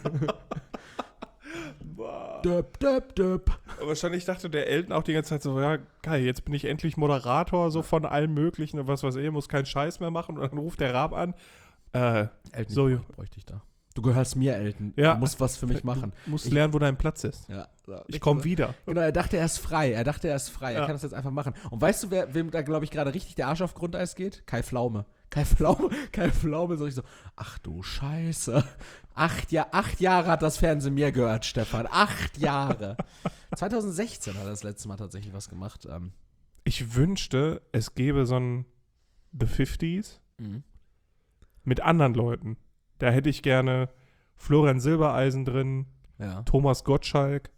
Döp, döp, döp. Wahrscheinlich dachte der Elton auch die ganze Zeit so, ja, geil, jetzt bin ich endlich Moderator, so von allem Möglichen und was weiß ich, muss keinen Scheiß mehr machen. Und dann ruft der Raab an. Äh, Elton, So, ich bräuchte ich da. Du gehörst mir, Elton. Ja. Du musst was für mich machen. du musst Ich- lernen, wo dein Platz ist. Ja, Ich komme wieder. Genau, er dachte, er ist frei. Er dachte, er ist frei. Er Ja. kann das jetzt einfach machen. Und weißt du, wer, wem da, glaube ich, gerade richtig der Arsch auf Grundeis geht? Kai Pflaume. Kai Pflaume, Kai Pflaume, so ich so, ach du Scheiße. Acht, ja, acht Jahre hat das Fernsehen mir gehört, Stefan. Acht Jahre. zwanzig sechzehn hat er das letzte Mal tatsächlich was gemacht. Ähm, Ich wünschte, es gäbe so ein The fünfziger mhm. mit anderen Leuten. Da hätte ich gerne Florian Silbereisen drin, Ja. Thomas Gottschalk.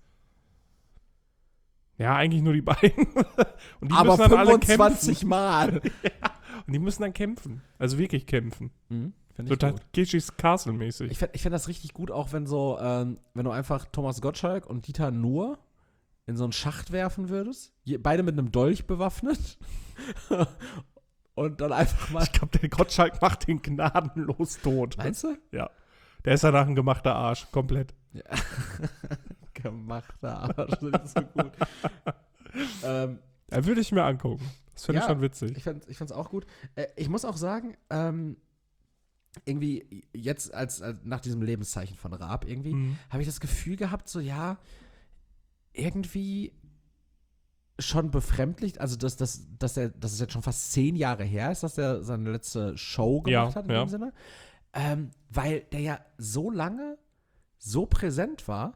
Ja, eigentlich nur die beiden. Und die Aber müssen dann alle fünfundzwanzig kämpfen. Mal. Und die müssen dann kämpfen. Also wirklich kämpfen. Mhm. Find So ich gut. Takeshis Castle-mäßig. Ich fände ich fänd das richtig gut, auch wenn so, ähm, wenn du einfach Thomas Gottschalk und Dieter Nuhr in so einen Schacht werfen würdest, je, beide mit einem Dolch bewaffnet und dann einfach mal. Ich glaube, der Gottschalk macht den gnadenlos tot. Meinst du? Ja. Der ist danach ein gemachter Arsch. Komplett. Ja. Gemachter Arsch, das ist so gut. ähm, Da würde ich mir angucken. Das finde Ja, ich schon witzig. ich fand es auch gut. Äh, ich muss auch sagen, ähm, irgendwie jetzt als, als nach diesem Lebenszeichen von Raab irgendwie, Mhm. habe ich das Gefühl gehabt, so ja, irgendwie schon befremdlich, also dass, dass, dass, er, dass es jetzt schon fast zehn Jahre her ist, dass er seine letzte Show gemacht Ja, hat in ja. dem Sinne. Ähm, weil der ja so lange so präsent war.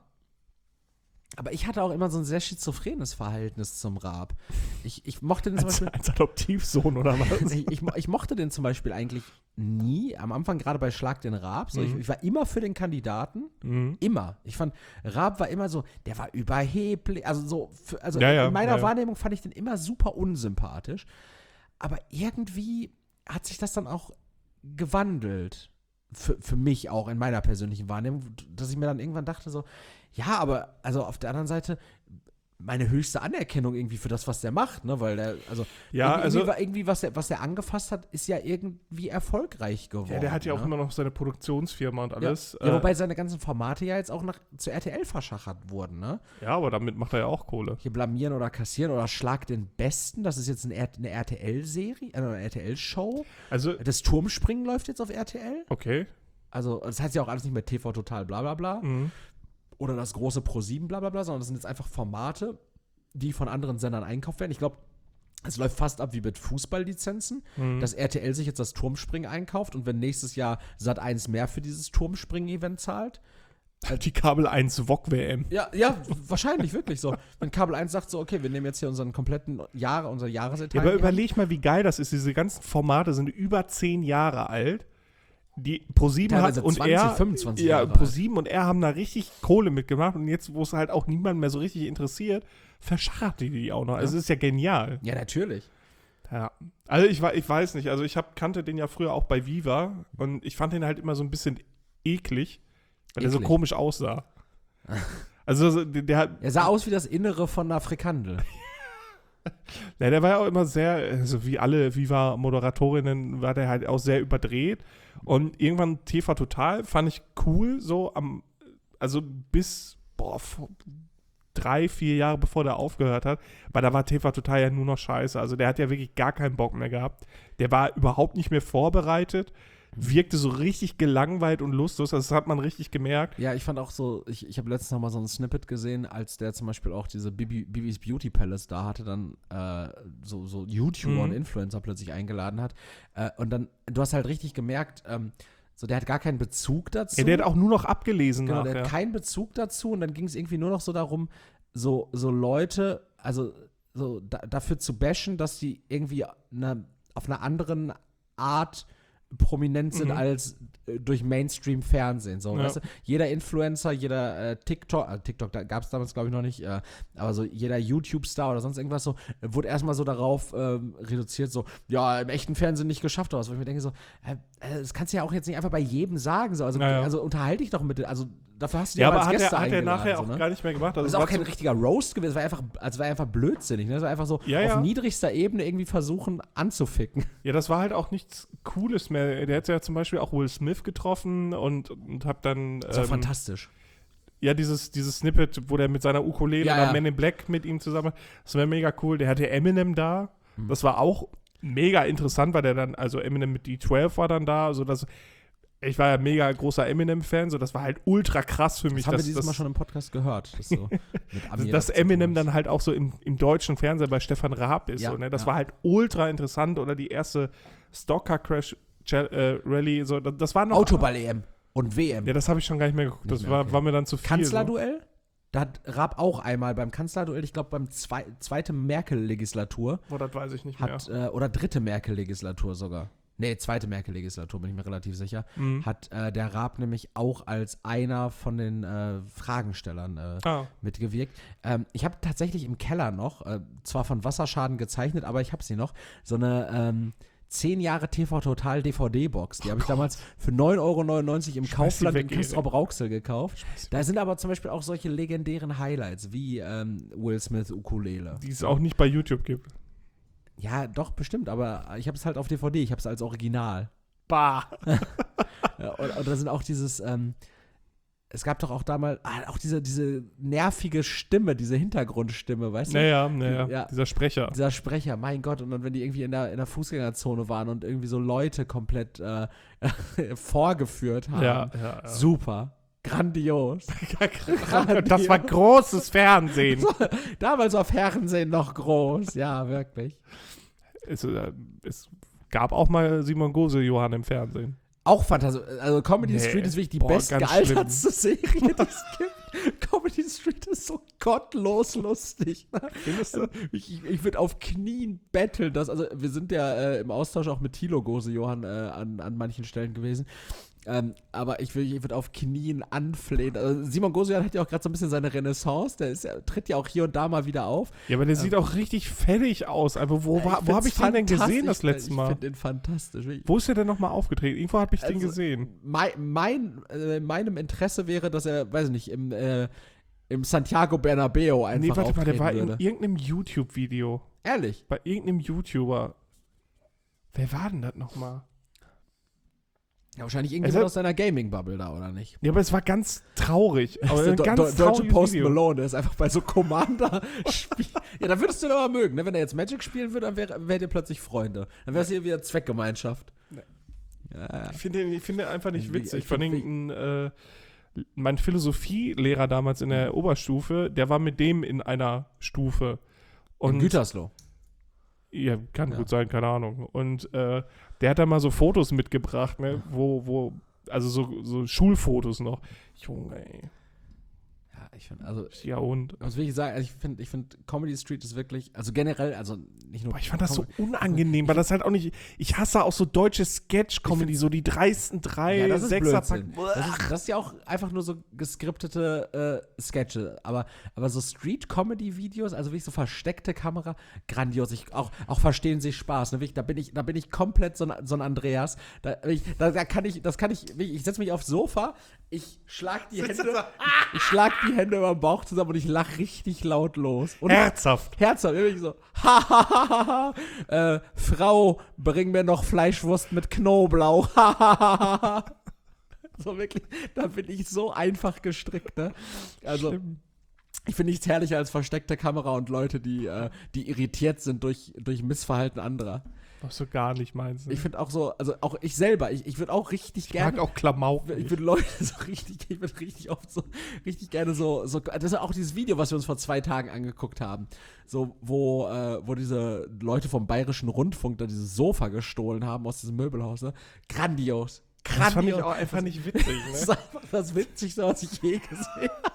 Aber ich hatte auch immer so ein sehr schizophrenes Verhältnis zum Raab. Ich, ich mochte den zum Als, Beispiel. als Adoptivsohn oder was? ich, ich, ich mochte den zum Beispiel eigentlich nie. Am Anfang gerade bei Schlag den Raab. So, Mhm. ich, ich war immer für den Kandidaten. Mhm. Immer. Ich fand, Raab war immer so, der war überheblich. Also so, für, also Ja, ja, in meiner ja, ja. Wahrnehmung fand ich den immer super unsympathisch. Aber irgendwie hat sich das dann auch gewandelt. Für, für mich auch in meiner persönlichen Wahrnehmung, dass ich mir dann irgendwann dachte so, ja, aber also auf der anderen Seite meine höchste Anerkennung irgendwie für das, was der macht, ne, weil der, also Ja, irgendwie, also irgendwie was er was er angefasst hat, ist ja irgendwie erfolgreich geworden. ja, der hat ja auch ne? immer noch seine Produktionsfirma und Ja, alles. ja, Äh, wobei seine ganzen Formate ja jetzt auch nach, zu R T L verschachert wurden, ne? ja, aber damit macht er ja auch Kohle. Hier blamieren oder kassieren oder Schlag den Besten, das ist jetzt eine, R- eine R T L-Serie, äh, eine R T L-Show. Also, Das Turmspringen läuft jetzt auf R T L. okay. Also, das heißt ja auch alles nicht mehr T V Total bla bla bla. Mhm. Oder das große Pro sieben bla bla bla, sondern das sind jetzt einfach Formate, die von anderen Sendern einkauft werden. Ich glaube, es läuft fast ab wie mit Fußballlizenzen, Mhm. dass R T L sich jetzt das Turmspringen einkauft und wenn nächstes Jahr Sat eins mehr für dieses Turmspringen-Event zahlt. Die Kabel eins V O G-W M. Ja, ja, wahrscheinlich wirklich so. Wenn Kabel eins sagt so, okay, wir nehmen jetzt hier unseren kompletten Jahre, unser Ja, Jahresetat. aber in die Hand. überleg mal, wie geil das ist. Diese ganzen Formate sind über zehn Jahre alt. Die ProSieben hat Teilweise und zwanzig, er, fünfundzwanzig ja, Jahre alt. ProSieben und er haben da richtig Kohle mitgemacht und jetzt, wo es halt auch niemand mehr so richtig interessiert, verschachert die die auch noch. Also, es ist ja genial. Ja, natürlich. Ja. Also, ich, wa- ich weiß nicht. Also, ich hab, kannte den ja früher auch bei Viva und ich fand den halt immer so ein bisschen eklig, weil er so Eklig. komisch aussah. Also so, der, der hat, Er sah aus wie das Innere von einer Frikandel. ja, der war ja auch immer sehr, also wie alle Viva-Moderatorinnen, war der halt auch sehr überdreht. Und irgendwann T V Total fand ich cool, so am, also bis, boah, vor drei, vier Jahre bevor der aufgehört hat, weil da war T V Total ja nur noch scheiße. Also der hat ja wirklich gar keinen Bock mehr gehabt. Der war überhaupt nicht mehr vorbereitet, wirkte so richtig gelangweilt und lustlos, das hat man richtig gemerkt. Ja, ich fand auch so, ich, ich habe letztens noch mal so ein Snippet gesehen, als der zum Beispiel auch diese Bibi, Bibis Beauty Palace da hatte, dann äh, so, so YouTuber Mhm. und Influencer plötzlich eingeladen hat. Äh, und dann, du hast halt richtig gemerkt, ähm, so der hat gar keinen Bezug dazu. Ja, der hat auch nur noch abgelesen Genau, nachher. der hat keinen Bezug dazu und dann ging es irgendwie nur noch so darum, so, so Leute, also so da, dafür zu bashen, dass die irgendwie eine, auf einer anderen Art prominent sind Mhm. als äh, durch Mainstream-Fernsehen. So, Ja. weißt du? Jeder Influencer, jeder äh, TikTok, äh, TikTok da gab es damals glaube ich noch nicht, äh, aber so jeder YouTube-Star oder sonst irgendwas so, äh, wurde erstmal so darauf ähm, reduziert, so, ja, im echten Fernsehen nicht geschafft oder was, wo ich mir denke so, äh, äh, das kannst du ja auch jetzt nicht einfach bei jedem sagen, so, also, Ja, ja. also unterhalte dich doch mit, also dafür hast du Ja, dich auch aber als hat Gäste er, hat er eingeladen, nachher so, auch ne? gar nicht mehr gemacht. Also Das ist es auch war kein so- richtiger Roast gewesen, es war einfach, also war einfach blödsinnig. Ne? Es war einfach so Ja, auf ja. niedrigster Ebene irgendwie versuchen anzuficken. Ja, das war halt auch nichts Cooles mehr. Der hat ja zum Beispiel auch Will Smith getroffen und, und hab dann Das war ähm, fantastisch. ja, dieses, dieses Snippet, wo der mit seiner Ukulele Ja, oder ja. Man in Black mit ihm zusammen, das wäre mega cool. Der hatte Eminem da. Mhm. Das war auch mega interessant, weil der dann, also Eminem mit D zwölf war dann da, so dass ich war ja mega großer Eminem-Fan, so das war halt ultra krass für mich. Das haben wir dass, dieses dass, Mal schon im Podcast gehört. Dass, so mit Ami dass das zu Eminem tun dann ist. halt auch so im, im deutschen Fernsehen bei Stefan Raab ist. Ja, so, ne? Das ja. war halt ultra interessant. Oder die erste Stocker-Crash-Rally, so, das, das war noch. Autoball-E M und W M. Ja, das habe ich schon gar nicht mehr geguckt. Das Nicht mehr, war, okay. war mir dann zu viel. Kanzlerduell? Da hat Raab auch einmal beim Kanzlerduell, ich glaube beim zwei, zweite Merkel-Legislatur, So. Oh, das weiß ich nicht mehr. hat, äh, oder dritte Merkel-Legislatur sogar. Nee, zweite Merkel-Legislatur, bin ich mir relativ sicher. Mhm. Hat äh, der Raab nämlich auch als einer von den äh, Fragenstellern äh, Ah, mitgewirkt. Ähm, ich habe tatsächlich im Keller noch, äh, zwar von Wasserschaden gezeichnet, aber ich habe sie noch, so eine ähm, zehn Jahre T V Total D V D-Box. Die habe ich damals für neun Euro neunundneunzig im Schmeiß die Kaufland weg, in Castrop Erik. Rauxel gekauft. Scheiße. Da sind aber zum Beispiel auch solche legendären Highlights wie ähm, Will Smith Ukulele. Die es auch nicht bei YouTube gibt. Ja, doch, bestimmt, aber ich habe es halt auf D V D, ich habe es als Original. Bah. Ja, und, und da sind auch dieses, ähm, es gab doch auch damals, ah, auch diese, diese nervige Stimme, diese Hintergrundstimme, weißt du? Naja, naja, Ja. dieser Sprecher. Dieser Sprecher, mein Gott, und dann, wenn die irgendwie in der, in der Fußgängerzone waren und irgendwie so Leute komplett äh, vorgeführt haben. Ja, ja, ja. Super. Grandios. Das war großes Fernsehen. Damals war Fernsehen noch groß. Ja, wirklich. es, äh, es gab auch mal Simon Gose-Johann im Fernsehen. Auch fantastisch. Also Comedy Nee. Street ist wirklich die Boah, bestgealtertste Serie, die es gibt. Comedy Street ist so gottlos lustig. Ne? Findest du? Also, ich ich würde auf Knien betteln. Dass, also wir sind ja äh, im Austausch auch mit Thilo Gose-Johann äh, an, an manchen Stellen gewesen. Ähm, aber ich würde ich würd auf Knien anflehen. Also Simon Gose-Johann hat ja auch gerade so ein bisschen seine Renaissance. Der ist, ja- tritt ja auch hier und da mal wieder auf. Ja, aber der sieht auch richtig fertig aus. Aber wo, war- wo habe ich den denn gesehen das letzte Ich Mal? finde den fantastisch. Wirklich. Wo ist der denn nochmal aufgetreten? Irgendwo habe ich den Also, gesehen. Mein, mein, äh, meinem Interesse wäre, dass er, weiß ich nicht, im, äh, im Santiago Bernabeo einfach Nee, warte mal, der auftreten war in würde. irgendeinem YouTube-Video. Ehrlich? Bei irgendeinem YouTuber. Wer war denn das nochmal? Ja, wahrscheinlich Es irgendjemand hat- aus seiner Gaming-Bubble da, oder nicht? Ja, aber es war ganz traurig. Aber Also ein Do- ganz Do- Deutsche trauriges Post Video. Malone, der ist einfach bei so Commander spielen. Ja, dann würdest du ihn aber mögen, ne? Wenn er jetzt Magic spielen würde, dann wäre wärt ihr plötzlich Freunde. Dann wäre es hier wieder Zweckgemeinschaft. Nee. Ja. Ich finde ihn, ich finde ihn einfach nicht Ich- witzig. ich Vor find- allem, äh, mein Philosophielehrer damals in der Oberstufe, der war mit dem in einer Stufe. In Und Gütersloh. ja, kann Ja. gut sein, keine Ahnung. Und äh, der hat da mal so Fotos mitgebracht, ne, wo, wo, also so, so Schulfotos noch. Junge, ey. Ja, ich finde, also, Ja, und. was will ich sagen? Also ich finde, ich finde, Comedy Street ist wirklich, also generell, also nicht nur. Boah, ich fand das so Com- unangenehm, weil das halt auch nicht. Ich hasse auch so deutsche Sketch-Comedy, so die dreisten drei, Ja, das ist Sechserpack. Blödsinn. Das ist, das ist ja auch einfach nur so geskriptete äh, Sketche. Aber, aber so Street-Comedy-Videos, also wirklich so versteckte Kamera, grandios. Ich, auch, auch verstehen sich Spaß. Ne? Wirklich, da, bin ich, da bin ich komplett so ein, so ein Andreas. Da, ich, da, da kann ich, das kann ich, wirklich, ich setze mich aufs Sofa, ich schlag die Hände, ich schlag die Hände über den Bauch zusammen und ich lach richtig laut los. Und Herzhaft. Herzhaft, wirklich so, ha, ha, ha, ha, ha. Äh, Frau, bring mir noch Fleischwurst mit Knoblauch, ha, ha, ha, ha, ha. So wirklich, da bin ich so einfach gestrickt, ne? Also, Schlimm. ich finde nichts herrlicher als versteckte Kamera und Leute, die, äh, die irritiert sind durch, durch Missverhalten anderer. Was du gar nicht meinst. Ich finde auch so, also auch ich selber, ich, ich würde auch richtig ich gerne. mag auch Klamauk. Ich würde Leute so richtig, ich würde richtig oft so, richtig gerne so, so, das ist auch dieses Video, was wir uns vor zwei Tagen angeguckt haben, so, wo, äh, wo diese Leute vom Bayerischen Rundfunk da dieses Sofa gestohlen haben aus diesem Möbelhaus, ne? Grandios. Grandios. Das fand ich auch einfach nicht witzig, Das ne? ist einfach das Witzigste, was ich je gesehen habe.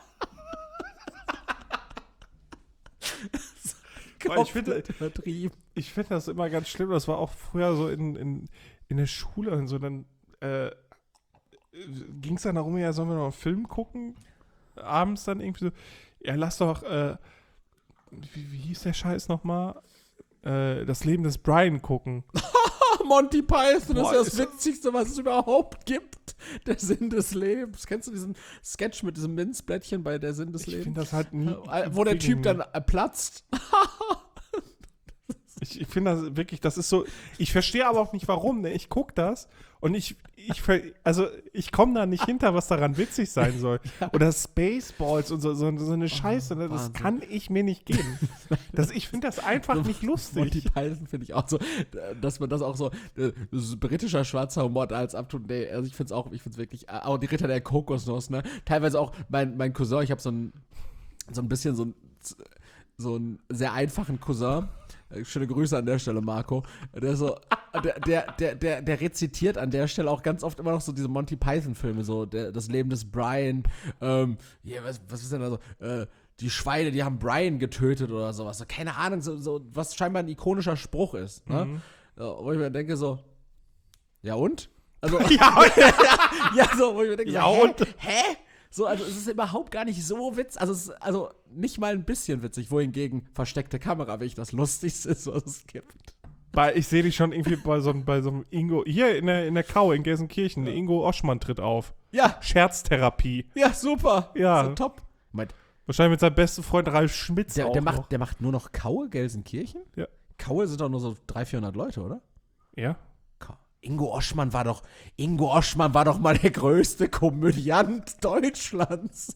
Boah, ich finde- übertrieben. Ich finde das immer ganz schlimm. Das war auch früher so in, in, in der Schule und so. Dann äh, ging es dann darum, ja, sollen wir noch einen Film gucken? Abends dann irgendwie so, ja, lass doch, äh, wie, wie hieß der Scheiß nochmal? Äh, das Leben des Brian gucken. Monty Python Boah, ist das ist- Witzigste, was es überhaupt gibt. Der Sinn des Lebens. Kennst du diesen Sketch mit diesem Minzblättchen bei Der Sinn des Ich Lebens? finde das halt nie. Äh, Wo der Typ dann äh, platzt. Ich, ich finde das wirklich, das ist so. Ich verstehe aber auch nicht, warum. Ne? Ich gucke das und ich, ich ver- also ich komme da nicht hinter, was daran witzig sein soll. Oder Spaceballs und so, so, so eine Scheiße. Ne? Das Wahnsinn. kann ich mir nicht geben. Das, ich finde das einfach nicht Monty lustig. Python finde ich auch so, dass man das auch so, äh, das ist britischer schwarzer Humor als up to date. Also ich finde es auch, ich finde es wirklich, äh, auch die Ritter der Kokosnuss, ne? Teilweise auch mein, mein Cousin, ich habe so ein, so ein bisschen so ein, so einen sehr einfachen Cousin. Schöne Grüße an der Stelle, Marco. Der so, der, der, der, der, der rezitiert an der Stelle auch ganz oft immer noch so diese Monty Python-Filme, so der, das Leben des Brian, ähm, yeah, was, was ist denn da so, äh, die Schweine, die haben Brian getötet oder sowas. So, keine Ahnung, so, so, was scheinbar ein ikonischer Spruch ist. Ne? Mhm. So, wo ich mir denke, so, ja und? Also, Ja, ja, so, wo ich mir denke, Ja, so, hä? und? Hä? So, also es ist überhaupt gar nicht so witzig, also, es ist, also nicht mal ein bisschen witzig, wohingegen versteckte Kamera wirklich das Lustigste ist, was es gibt. Bei, ich sehe dich schon irgendwie bei so, einem- bei so einem Ingo, hier in der, in der Kau in Gelsenkirchen, der Ingo Oschmann tritt auf. Ja, Scherztherapie. ja, super. Ja. So, top. Meint, Wahrscheinlich mit seinem besten Freund Ralf Schmitz der, auch der, noch. macht, der macht nur noch Kaue, Gelsenkirchen? Ja. Kaue sind doch nur so dreihundert, vierhundert Leute, oder? Ja. Ka- Ingo Oschmann war doch, Ingo Oschmann war doch mal der größte Komödiant Deutschlands.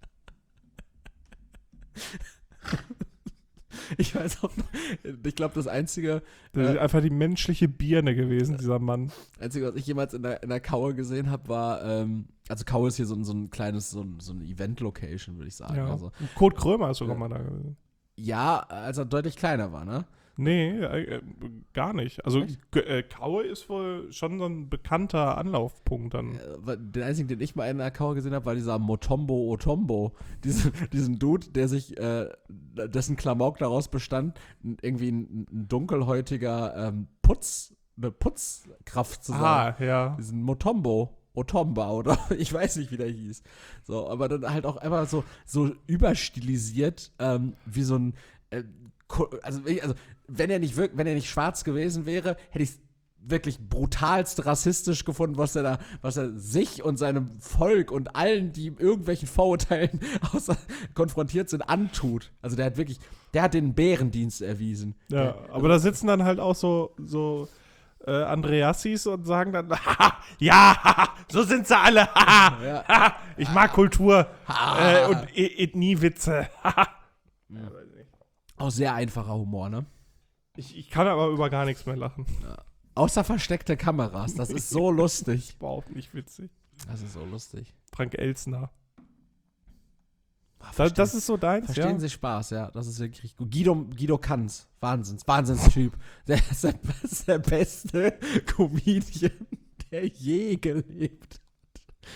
Ich weiß auch noch, ich glaube, das einzige, Das ist Äh. einfach die menschliche Birne gewesen, dieser Mann. einzige, was ich jemals in der, in der Kaue gesehen habe, war, ähm, also Kaue ist hier so, ein- so ein kleines, so ein, so ein Event-Location, würde ich sagen. Ja. Also, Kurt Krömer ist sogar Ja. mal da gewesen. ja, als er deutlich kleiner war, ne? Nee, äh, äh, gar nicht. Also Echt? G- äh, Kaue ist wohl schon so ein bekannter Anlaufpunkt dann. Äh, weil Den einzigen, den ich mal in der Kaue gesehen habe, war dieser Motombo Otombo. Diesen, diesen Dude, der sich, äh, dessen Klamauk daraus bestand, n- irgendwie ein, ein dunkelhäutiger ähm, Putz, eine Putzkraft zu sein. Ah, ja. Diesen Motombo. Otomba oder ich weiß nicht, wie der hieß. So, aber dann halt auch einfach so, so überstilisiert, ähm, wie so ein, äh, Ko- also, wenn ich- also wenn er nicht wirk- wenn er nicht schwarz gewesen wäre, hätte ich es wirklich brutalst rassistisch gefunden, was er da, was er sich und seinem Volk und allen, die irgendwelchen Vorurteilen außer, konfrontiert sind, antut. Also der hat wirklich, der hat den Bärendienst erwiesen. Ja, Der- aber da sitzen dann halt auch so, so äh, Andreassis und sagen dann, haha, ja, haha, so sind sie alle, haha, Ja. haha, ich mag Kultur Ha. äh, und E- Ethniewitze. haha. Auch sehr einfacher Humor, ne? ich, ich kann aber über gar nichts mehr lachen. Außer versteckte Kameras. Das ist so lustig. Überhaupt nicht witzig. Das ist so lustig. Frank Elstner. Ah, Das, verstehen- das ist so deins, Verstehen ja? Sie Spaß, ja. Das ist wirklich richtig gut. Guido, Guido Kanz. Wahnsinns, Wahnsinnstyp. Der ist der, das ist der beste Comedian, der je gelebt hat.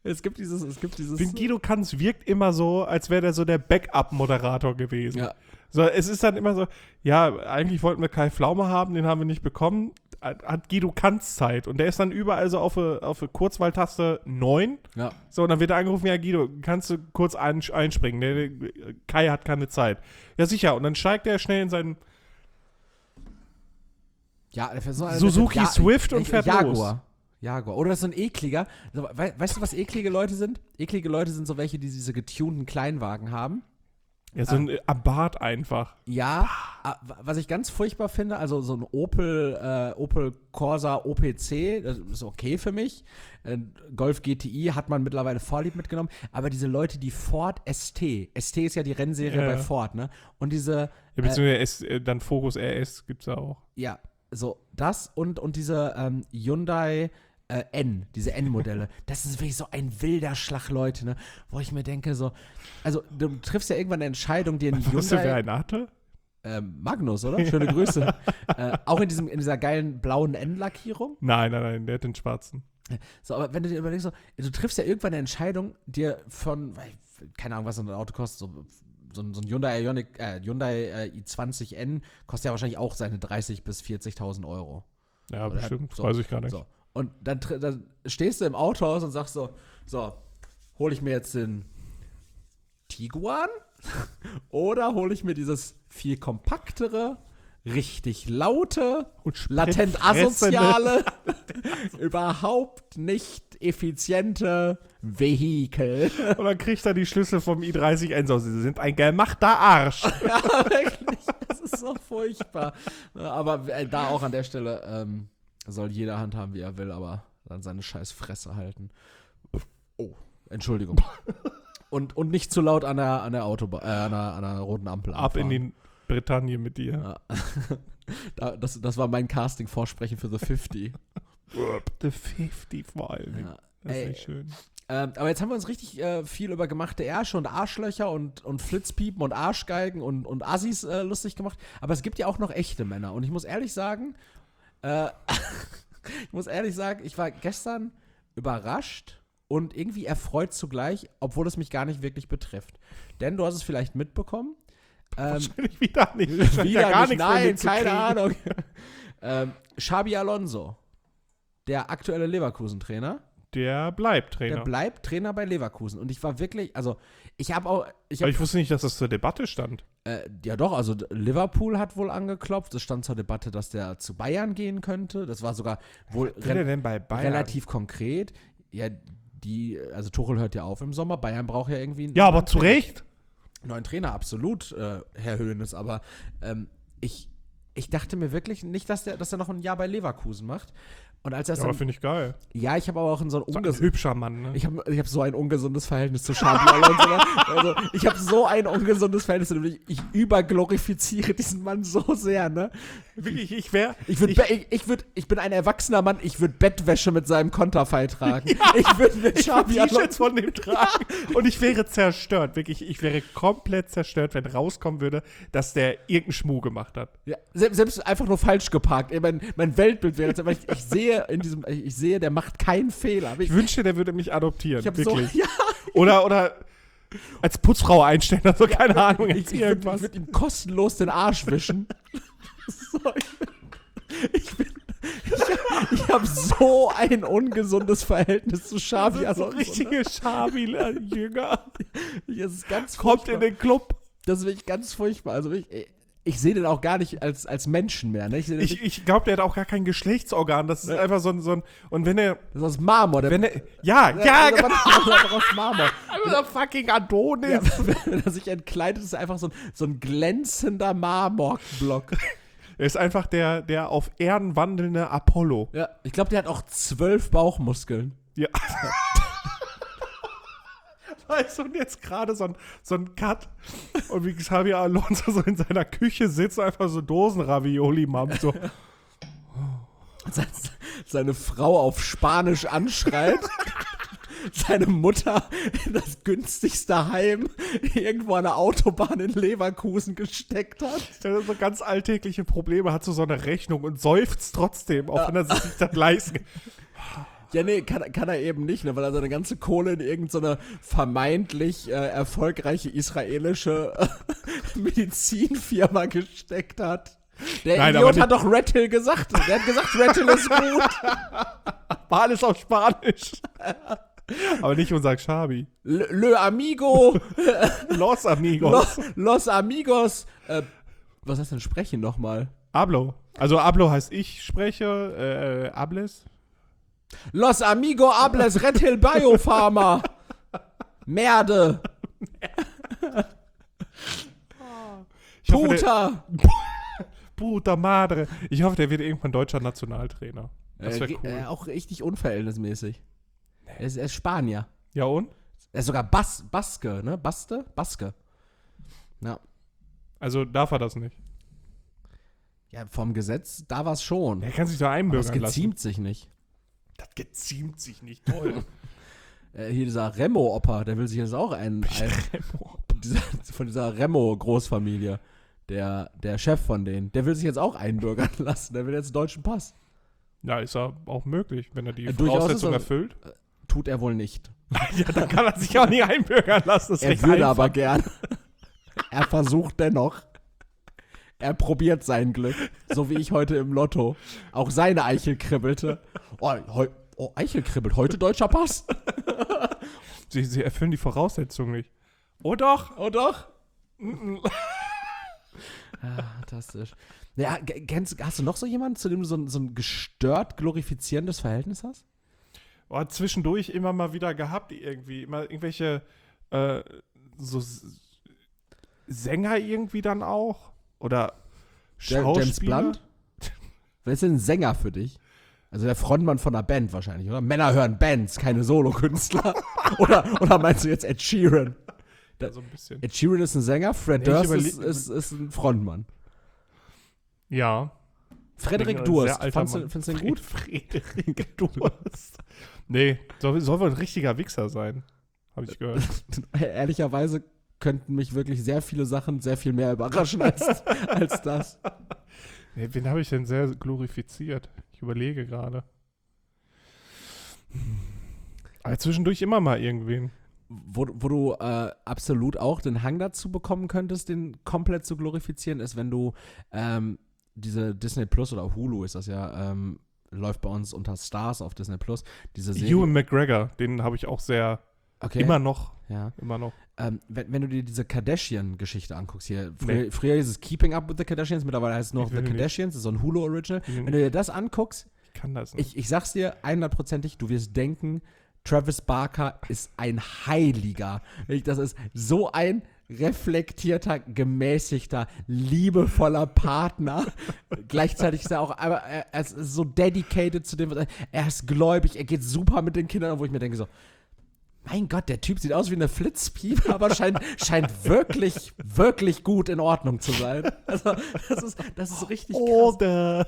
Es gibt dieses, es gibt dieses. Ich finde, Guido Kanz wirkt immer so, als wäre der so der Backup-Moderator gewesen. Ja. So, es ist dann immer so, ja, eigentlich wollten wir Kai Pflaume haben, den haben wir nicht bekommen. Hat Guido Kanz Zeit. Und der ist dann überall so auf eine auf Kurzwahltaste neun. Ja. So, und dann wird er angerufen, ja, Guido, kannst du kurz ein, einspringen? Der, der, Kai hat keine Zeit. Ja, sicher. Und dann steigt er schnell in seinen Ja, der fährt so eine- Suzuki Ja- Swift und fährt Jaguar. los. Jaguar. Oder das ist so ein ekliger. So, we weißt du, was eklige Leute sind? Eklige Leute sind so welche, die diese getunten Kleinwagen haben. Ja, so ein äh, Abarth einfach. Ja, ah, was ich ganz furchtbar finde, also so ein Opel, äh, Opel Corsa O P C, das ist okay für mich. Äh, Golf G T I hat man mittlerweile Vorlieb mitgenommen, aber diese Leute, die Ford S T, S T ist ja die Rennserie Ja. bei Ford, ne? Und diese, Ja, äh, beziehungsweise S, äh, dann Focus R S gibt's ja auch. ja, so das und, und diese ähm, Hyundai äh, N, diese N-Modelle, das ist wirklich so ein wilder Schlag, Leute, ne? Wo ich mir denke, so, also du triffst ja irgendwann eine Entscheidung, dir einen Weißt du, wer Hyundai, einen hatte? ähm, Magnus, oder? Schöne Grüße. äh, auch in, diesem, in dieser geilen blauen N-Lackierung. Nein, nein, nein, der hat den schwarzen. So, aber wenn du dir überlegst, so, du triffst ja irgendwann eine Entscheidung, dir von, weil, keine Ahnung, was so ein Auto kostet, so, so, ein- so ein Hyundai Ioniq, äh, Hyundai äh, i zwanzig N kostet ja wahrscheinlich auch seine dreißigtausend bis vierzigtausend Euro. Ja, Oder- bestimmt. so, Weiß ich gar nicht. So. Und dann, tr- dann stehst du im Autohaus und sagst so, so, hole ich mir jetzt den Tiguan oder hole ich mir dieses viel kompaktere, richtig laute, Und latent fressende- asoziale, überhaupt nicht effiziente Vehikel. Und dann kriegt er die Schlüssel vom i dreißig N. So, sie sind ein gemachter Arsch. Ja, wirklich, das ist so furchtbar. Aber äh, da auch an der Stelle ähm, soll jeder handhaben, wie er will, aber dann seine scheiß Fresse halten. Oh, Entschuldigung. Und, und nicht zu laut an der, an der Autobahn, äh, an, der, an der roten Ampel Ab in anfahren. die Bretagne mit dir. Ja. da, das, das war mein Casting-Vorsprechen für The fünfzig. The fünfzig vor allem. Ja. Das ist Ey, nicht schön. Ähm, aber jetzt haben wir uns richtig äh, viel über gemachte Ärsche und Arschlöcher und, und Flitzpiepen und Arschgeigen und, und Assis äh, lustig gemacht. Aber es gibt ja auch noch echte Männer. Und ich muss ehrlich sagen, äh, ich muss ehrlich sagen, ich war gestern überrascht und irgendwie erfreut zugleich, obwohl es mich gar nicht wirklich betrifft. Denn du hast es vielleicht mitbekommen. Ähm, Wahrscheinlich wieder nicht. wieder ja gar nicht, nichts mehr nein, keine mitzukriegen. Ahnung. ähm, Xabi Alonso, der aktuelle Leverkusen-Trainer. Der bleibt Trainer. Der bleibt Trainer bei Leverkusen. Und ich war wirklich, also ich habe auch, ich Aber habe, ich wusste nicht, dass das zur Debatte stand. äh, ja doch, also Liverpool hat wohl angeklopft. Es stand zur Debatte, dass der zu Bayern gehen könnte. Das war sogar wohl Will er denn bei Bayern? relativ konkret. Ja, die, also Tuchel hört ja auf im Sommer. Bayern braucht ja irgendwie einen Ja, aber neuen zu Trainer. Recht. Neuen Trainer, absolut, äh, Herr Hoeneß. Aber ähm, ich, ich dachte mir wirklich nicht, dass der, dass er noch ein Jahr bei Leverkusen macht. Und als er Ja, aber dann, finde ich geil. ja, ich habe aber auch in so ein So ein unges hübscher Mann, ne? Ich habe ich hab so ein ungesundes Verhältnis zu Xabi Alonso. Ne? Also, ich habe so ein ungesundes Verhältnis zu ihm. Ich, ich überglorifiziere diesen Mann so sehr, ne? Wirklich, ich wäre. Ich, würd, Ich- ich, ich, würd, ich bin ein erwachsener Mann, ich würde Bettwäsche mit seinem Konterfei tragen. Ich würde mit Xabi T-Shirts Alonso. von dem tragen. Und ich wäre zerstört. Wirklich, ich wäre komplett zerstört, wenn rauskommen würde, dass der irgendeinen Schmuh gemacht hat. Ja, selbst, selbst einfach nur falsch geparkt. Ey, Mein, mein Weltbild wäre jetzt, aber ich, ich sehe in diesem, ich sehe, der macht keinen Fehler. Aber ich, Ich wünschte, der würde mich adoptieren. ich habe so, wirklich. ja, Oder, oder als Putzfrau einstellen, also keine Ahnung. ich, Jetzt ich würde irgendwas. würd ihm kostenlos den Arsch wischen. so, ich bin, ich, ich habe so ein ungesundes Verhältnis zu Xabi Das sind so Alonso. richtige Schabi-Jünger. Das ist ganz Kommt furchtbar. in den Club. Das ist wirklich ganz furchtbar. Also ich, ich sehe den auch gar nicht als, als Menschen mehr. Ne? Ich sehe den Ich, ich glaube, der hat auch gar kein Geschlechtsorgan. Das ist einfach so ein, so ein. Und wenn er. das ist aus Marmor. Der, Wenn er. Ja, ja, der, genau. der, aus Marmor. Der fucking Adonis. Ja, wenn er sich entkleidet, ist er einfach so ein, so ein glänzender Marmorblock. Er ist einfach der, der auf Erden wandelnde Apollo. Ja, ich glaube, der hat auch zwölf Bauchmuskeln. Ja. Weißt du, und jetzt gerade so ein, so ein Cut und wie Xabi Alonso so in seiner Küche sitzt, einfach so Dosen-Ravioli macht, so. Se- Seine Frau auf Spanisch anschreit. Seine Mutter in das günstigste Heim irgendwo an der Autobahn in Leverkusen gesteckt hat. Der hat so ganz alltägliche Probleme, hat so, so eine Rechnung und seufzt trotzdem, auch wenn er sich das leisten kann. Ja, nee, kann, kann er eben nicht, ne, weil er seine ganze Kohle in irgendeine vermeintlich äh, erfolgreiche israelische äh, Medizinfirma gesteckt hat. Der Nein, Idiot aber hat doch Red Hill gesagt. Der hat gesagt, Red Hill ist gut. War alles auf Spanisch. Aber nicht unser Xabi. Le, Le Amigo. Los Amigos. Los, Los Amigos. Äh, was heißt denn sprechen nochmal? Hablo. Also Hablo heißt ich spreche, äh, Hables. Los Amigo Hables Red Hill Biopharma. Merde. Ich hoffe, Puta. der, Puta Madre. Ich hoffe, der wird irgendwann deutscher Nationaltrainer. Das wäre äh, cool. äh, auch richtig unverhältnismäßig. Er ist, er ist Spanier. Ja und? Er ist sogar Bas, Baske, ne? Baste? Baske. Ja. Also darf er das nicht. Ja, vom Gesetz, da war es schon. Er kann sich da Aber es einbürgern lassen. geziemt sich nicht. Das geziemt sich nicht toll. Äh, hier dieser Remo-Opa, der will sich jetzt auch einen, ein, dieser, von dieser Remo-Großfamilie, der, der Chef von denen, der will sich jetzt auch einbürgern lassen. Der will jetzt einen deutschen Pass. Ja, ist ja auch möglich, wenn er die Äh, durchaus Voraussetzungen ist er- erfüllt. Tut er wohl nicht. Ja, dann kann er sich auch nicht einbürgern lassen. Das ist Er recht würde einfach. aber gern. Er versucht dennoch. Er probiert sein Glück. So wie ich heute im Lotto. Auch seine Eichel kribbelte. Oh, heu, oh Eichel kribbelt. Heute deutscher Pass. Sie, sie erfüllen die Voraussetzungen nicht. Oh doch. Oh doch. Ah, fantastisch. Ja, g- kennst, hast du noch so jemanden, zu dem du so ein, so ein gestört glorifizierendes Verhältnis hast? Oh, zwischendurch immer mal wieder gehabt, irgendwie. Immer irgendwelche äh, so S- Sänger irgendwie dann auch. Oder Ja- James Schauspieler. Blunt? Wer ist denn ein Sänger für dich? Also der Frontmann von einer Band wahrscheinlich, oder? Männer hören Bands, keine Solokünstler. oder, oder meinst du jetzt Ed Sheeran? Ja, so ein bisschen. Ed Sheeran ist ein Sänger, Fred Nee, ich Durst überleg- ist, ist, ist ein Frontmann. Ja. Frederik Ein Durst, sehr alter fandst du, Mann. findest du den gut? Frederik Durst. Nee, soll, soll wohl ein richtiger Wichser sein. Habe ich gehört. Ehrlicherweise könnten mich wirklich sehr viele Sachen sehr viel mehr überraschen als, als das. Nee, wen habe ich denn sehr glorifiziert? Ich überlege gerade. Aber zwischendurch immer mal irgendwen. Wo, wo du äh, absolut auch den Hang dazu bekommen könntest, den komplett zu glorifizieren, ist, wenn du ähm, diese Disney Plus oder Hulu ist das ja, ähm, läuft bei uns unter Stars auf Disney Plus, diese Serie. Ewan McGregor, den habe ich auch sehr, okay. immer noch, Ja. immer noch. Ähm, wenn, wenn du dir diese Kardashian-Geschichte anguckst, hier, früher, Nee. früher hieß es Keeping Up with the Kardashians, mittlerweile heißt es nur noch Ich will The nicht. Kardashians, das ist so ein Hulu-Original. Mhm. Wenn du dir das anguckst, Ich kann das nicht. ich, ich sag's dir hundertprozentig, du wirst denken, Travis Barker ist ein Heiliger. Das ist so ein reflektierter, gemäßigter, liebevoller Partner. Gleichzeitig ist er auch, aber er, er ist so dedicated zu dem, was er, er ist gläubig, er geht super mit den Kindern, wo ich mir denke so, mein Gott, der Typ sieht aus wie eine Flitzpiepe, aber scheint, scheint wirklich, wirklich gut in Ordnung zu sein. Also, das ist, das ist richtig krass. Oder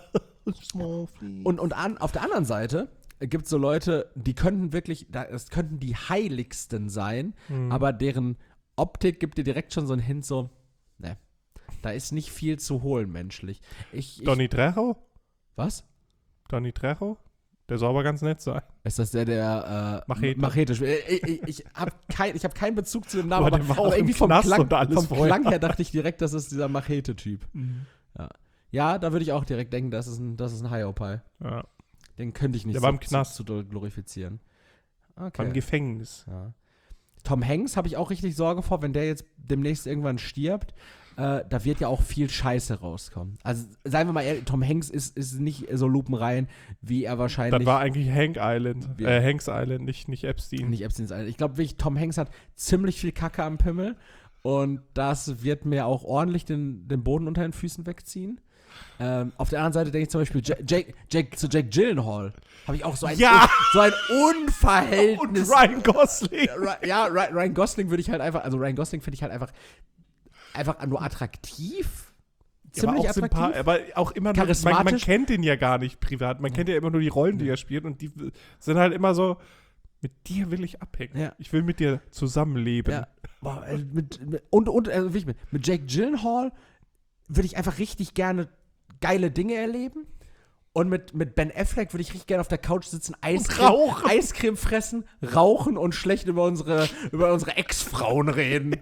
Und, und an, auf der anderen Seite gibt es so Leute, die könnten wirklich, das könnten die Heiligsten sein, Mhm. aber deren Optik gibt dir direkt schon so einen Hint, so, ne, da ist nicht viel zu holen menschlich. Ich, ich, Donny Trejo? was? Donny Trejo? Der soll aber ganz nett sein. Ist das der, der äh, Machete. Machete spielt? Ich, ich, ich habe kein, ich hab keinen Bezug zu dem Namen, Aber aber, der war aber auch im irgendwie vom, Knast Klang, und alles vom vorher. Klang her dachte ich direkt, das ist dieser Machete-Typ. Ja. Ja, da würde ich auch direkt denken, das ist ein, das ist ein High-Opie. Ja. Den könnte ich nicht Der so war im zu, Knast. zu doll glorifizieren. Beim Okay. Gefängnis. Ja. Tom Hanks habe ich auch richtig Sorge vor, wenn der jetzt demnächst irgendwann stirbt. Äh, da wird ja auch viel Scheiße rauskommen. Also, seien wir mal ehrlich, Tom Hanks ist, ist nicht so lupenrein, wie er wahrscheinlich. Dann war eigentlich Hank Island. Wie- Äh, Hanks Island, nicht, nicht Epstein. nicht Epsteins Island. Ich glaube wirklich, Tom Hanks hat ziemlich viel Kacke am Pimmel. Und das wird mir auch ordentlich den, den Boden unter den Füßen wegziehen. Ähm, auf der anderen Seite denke ich zum Beispiel Jake, Jake, Jake, zu Jake Gyllenhaal. Habe ich auch so ein, Ja! so ein Und Unverhältnis. Ryan Gosling. Ry- Ja, Ry- Ryan Gosling würde ich halt einfach, also Ryan Gosling finde ich halt einfach, einfach nur attraktiv. Ziemlich aber auch attraktiv. sympath- aber auch immer nur, man, man Charismatisch. kennt ihn ja gar nicht privat. Man kennt ja immer nur die Rollen, die er spielt und die sind halt immer so, mit dir will ich abhängen. Ja. Ich will mit dir zusammenleben. Ja. Boah, äh, mit, mit, und, und, also wirklich mit, mit Jake Gyllenhaal würde ich einfach richtig gerne geile Dinge erleben. Und mit, mit Ben Affleck würde ich richtig gerne auf der Couch sitzen, Eiscreme, rauchen. Eiscreme fressen, rauchen und schlecht über unsere, über unsere Ex-Frauen reden.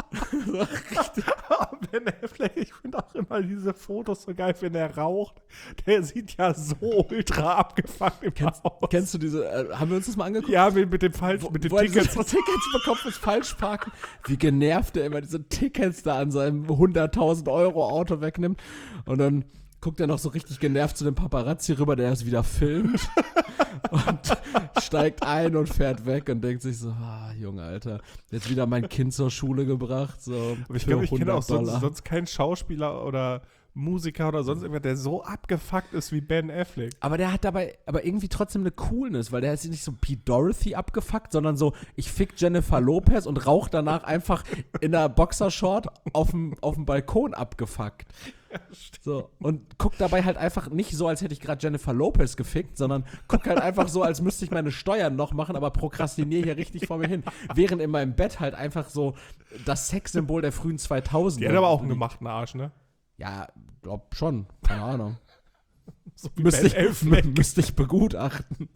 Ben Affleck, ich finde auch immer diese Fotos so geil, wenn er raucht. Der sieht ja so ultra abgefuckt im Kennst, Haus. kennst du diese, äh, haben wir uns das mal angeguckt? Ja, mit, mit dem Falsch, mit den Wo er Tickets. diese Tickets bekommt fürs Falschparken. Wie genervt er immer diese Tickets da an seinem hunderttausend Euro Auto wegnimmt. Und dann guckt er noch so richtig genervt zu dem Paparazzi rüber, der es wieder filmt. Und steigt ein und fährt weg und denkt sich so, ah, Junge, Alter, jetzt wieder mein Kind zur Schule gebracht. So Aber ich für glaube, ich kenne auch hundert sonst, Dollar. sonst keinen Schauspieler oder Musiker oder sonst irgendwer, der so abgefuckt ist wie Ben Affleck. Aber der hat dabei aber irgendwie trotzdem eine Coolness, weil der ist nicht so Pete Dorothy abgefuckt, sondern so, ich fick Jennifer Lopez und rauch danach einfach in einer Boxershort auf dem, auf dem Balkon abgefuckt. So, und guck dabei halt einfach nicht so, als hätte ich gerade Jennifer Lopez gefickt, sondern guck halt einfach so, als müsste ich meine Steuern noch machen, aber prokrastiniere hier richtig vor mir hin. Während in meinem Bett halt einfach so das Sexsymbol der frühen zweitausender. Die hat aber auch einen gemachten Arsch, ne? Ja, glaub schon. Keine Ahnung. So wie Müsste Ben ich, Affleck. müsste ich begutachten.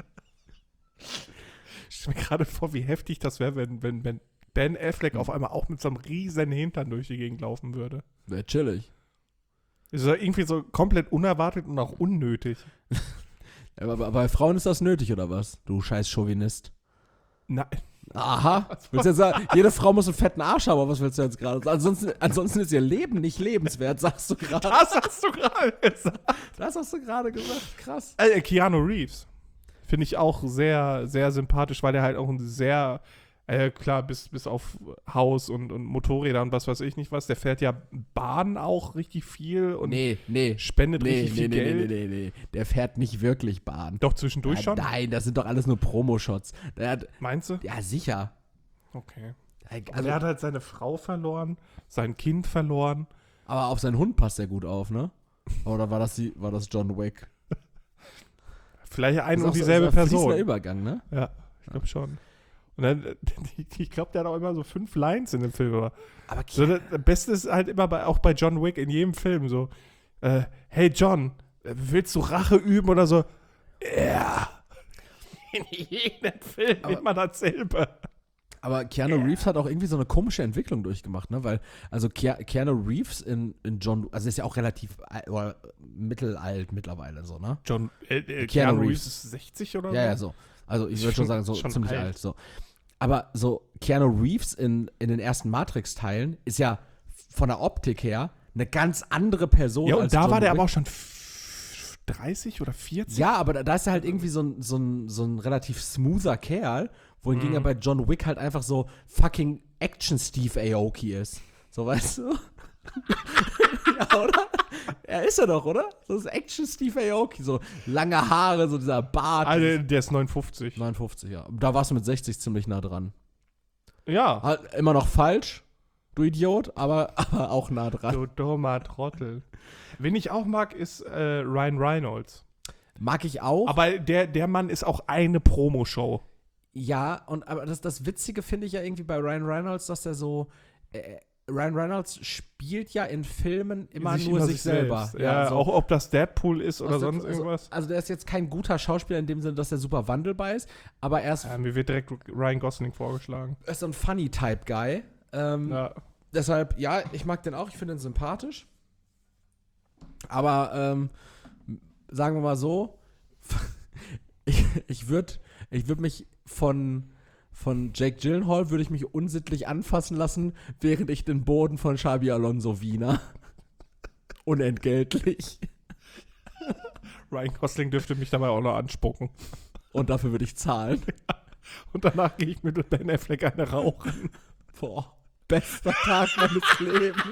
Ich stelle mir gerade vor, wie heftig das wäre, wenn, wenn, wenn Ben Affleck auf einmal auch mit so einem riesen Hintern durch die Gegend laufen würde. Wäre chillig. Das ist ja irgendwie so komplett unerwartet und auch unnötig. Aber, aber bei Frauen ist das nötig, oder was? Du scheiß Chauvinist. Nein. Aha. Willst du jetzt sagen, jede Frau muss einen fetten Arsch haben, aber was willst du jetzt gerade sagen? Ansonsten, ansonsten ist ihr Leben nicht lebenswert, sagst du gerade. Das hast du gerade gesagt. Das hast du gerade gesagt. Krass. Äh, Keanu Reeves finde ich auch sehr, sehr sympathisch, weil er halt auch ein sehr, äh, klar, bis, bis auf Haus und, und Motorräder und was weiß ich nicht was, der fährt ja Bahn auch richtig viel und Nee, nee. spendet Nee, richtig nee, viel nee, Geld. nee, nee, nee. Der fährt nicht wirklich Bahn. Doch, zwischendurch Ja, schon? nein, das sind doch alles nur Promo-Shots. Der hat, Meinst du? ja, sicher. Okay. Also, Also er hat halt seine Frau verloren, sein Kind verloren. aber auf seinen Hund passt er gut auf, ne? Oder war das, die, war das John Wick? Vielleicht ein Ist und auch so- dieselbe ist auch ein fließender Person. Übergang, ne? Ja, ich glaube schon. Und dann, ich glaube, der hat auch immer so fünf Lines in dem Film. Aber Aber so, das das Beste ist halt immer bei, auch bei John Wick in jedem Film so, äh, hey John, willst du Rache üben oder so? Ja. In jedem Film Aber- immer dasselbe. Aber Keanu Reeves hat auch irgendwie so eine komische Entwicklung durchgemacht, ne? Weil, also Ke Keanu Reeves in, in John, also ist ja auch relativ al- oder mittelalt mittlerweile so, ne? John, äh, äh, Keanu Keanu Reeves Reeves ist sechzig oder Ja, so? ja, so. Also ich würde schon sagen, so Schon ziemlich alt. alt. so. Aber so Keanu Reeves in, in den ersten Matrix-Teilen ist ja von der Optik her eine ganz andere Person Ja, und als da John war der Wick. aber auch schon f- dreißig oder vierzig. Ja, aber da, da ist er halt irgendwie so ein, so ein, so ein relativ smoother Kerl, wohingegen er bei John Wick halt einfach so fucking Action-Steve Aoki ist. So, weißt du? Ja, oder? Er ist er doch, oder? So ist Action-Steve Aoki. So lange Haare, so dieser Bart. Also, der ist neunundfünfzig. neunundfünfzig, ja. Da warst du mit sechzig ziemlich nah dran. Ja. Halt immer noch falsch, du Idiot, aber, aber auch nah dran. Du dummer Trottel. Wen ich auch mag, ist äh, Ryan Reynolds. Mag ich auch. Aber der, der Mann ist auch eine Promoshow. Ja, und aber das, das Witzige finde ich ja irgendwie bei Ryan Reynolds, dass der so. Äh, Ryan Reynolds spielt ja in Filmen immer Sich nur immer sich selber. selbst. Ja, so. auch ob das Deadpool ist oder Aus der- sonst irgendwas. Also, also der ist jetzt kein guter Schauspieler in dem Sinne, dass er super wandelbar ist, aber er ist, Ja, mir wird direkt Ryan Gosling vorgeschlagen. er ist so ein Funny-Type-Guy. Ähm, Ja. Deshalb, ja, ich mag den auch, ich finde ihn sympathisch. Aber ähm, sagen wir mal so, ich, ich würde ich würd mich von, von Jake Gyllenhaal würde ich mich unsittlich anfassen lassen, während ich den Boden von Xabi Alonso Wiener. Unentgeltlich. Ryan Gosling dürfte mich dabei auch noch anspucken. Und dafür würde ich zahlen. Und danach gehe ich mit Ben Affleck eine rauchen. Boah, bester Tag meines Lebens.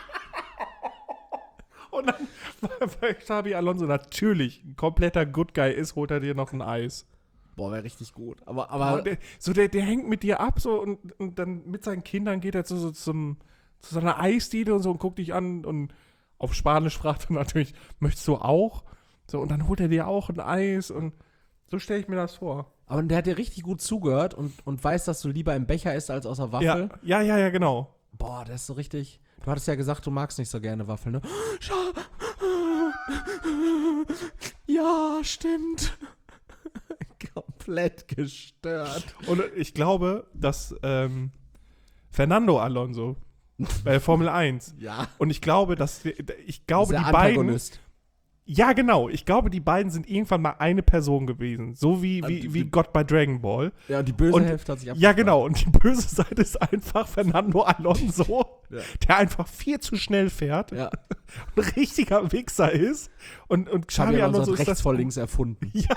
Und dann, weil Xabi Alonso natürlich ein kompletter Good Guy ist, holt er dir noch ein Eis. Boah, wäre richtig gut. Aber, Aber aber der, so der, der hängt mit dir ab so und, und dann mit seinen Kindern geht er zu, so zum, zu so einer Eisdiele und so und guckt dich an und auf Spanisch fragt er natürlich, möchtest du auch? So, und dann holt er dir auch ein Eis und so stelle ich mir das vor. Aber der hat dir richtig gut zugehört und, und weiß, dass du lieber im Becher isst als aus der Waffel. Ja, ja, ja, ja, genau. Boah, der ist so richtig. Du hattest ja gesagt, du magst nicht so gerne Waffeln, ne? Schau. Ja, Ja, stimmt. Komplett gestört. Und ich glaube, dass ähm, Fernando Alonso bei Formel eins. Ja. Und ich glaube, dass ich glaube, der die beiden. Antagonist. Ja, genau. Ich glaube, die beiden sind irgendwann mal eine Person gewesen. So wie, wie, wie Gott bei Dragon Ball. Ja, und die böse Und- Hälfte hat sich Ja, genau. Und die böse Seite ist einfach Fernando Alonso, Ja. der einfach viel zu schnell fährt, Ja. ein richtiger Wichser ist. Und, und Xabi Xabi Alonso Alonso hat ist rechts das. vor links erfunden. Ja.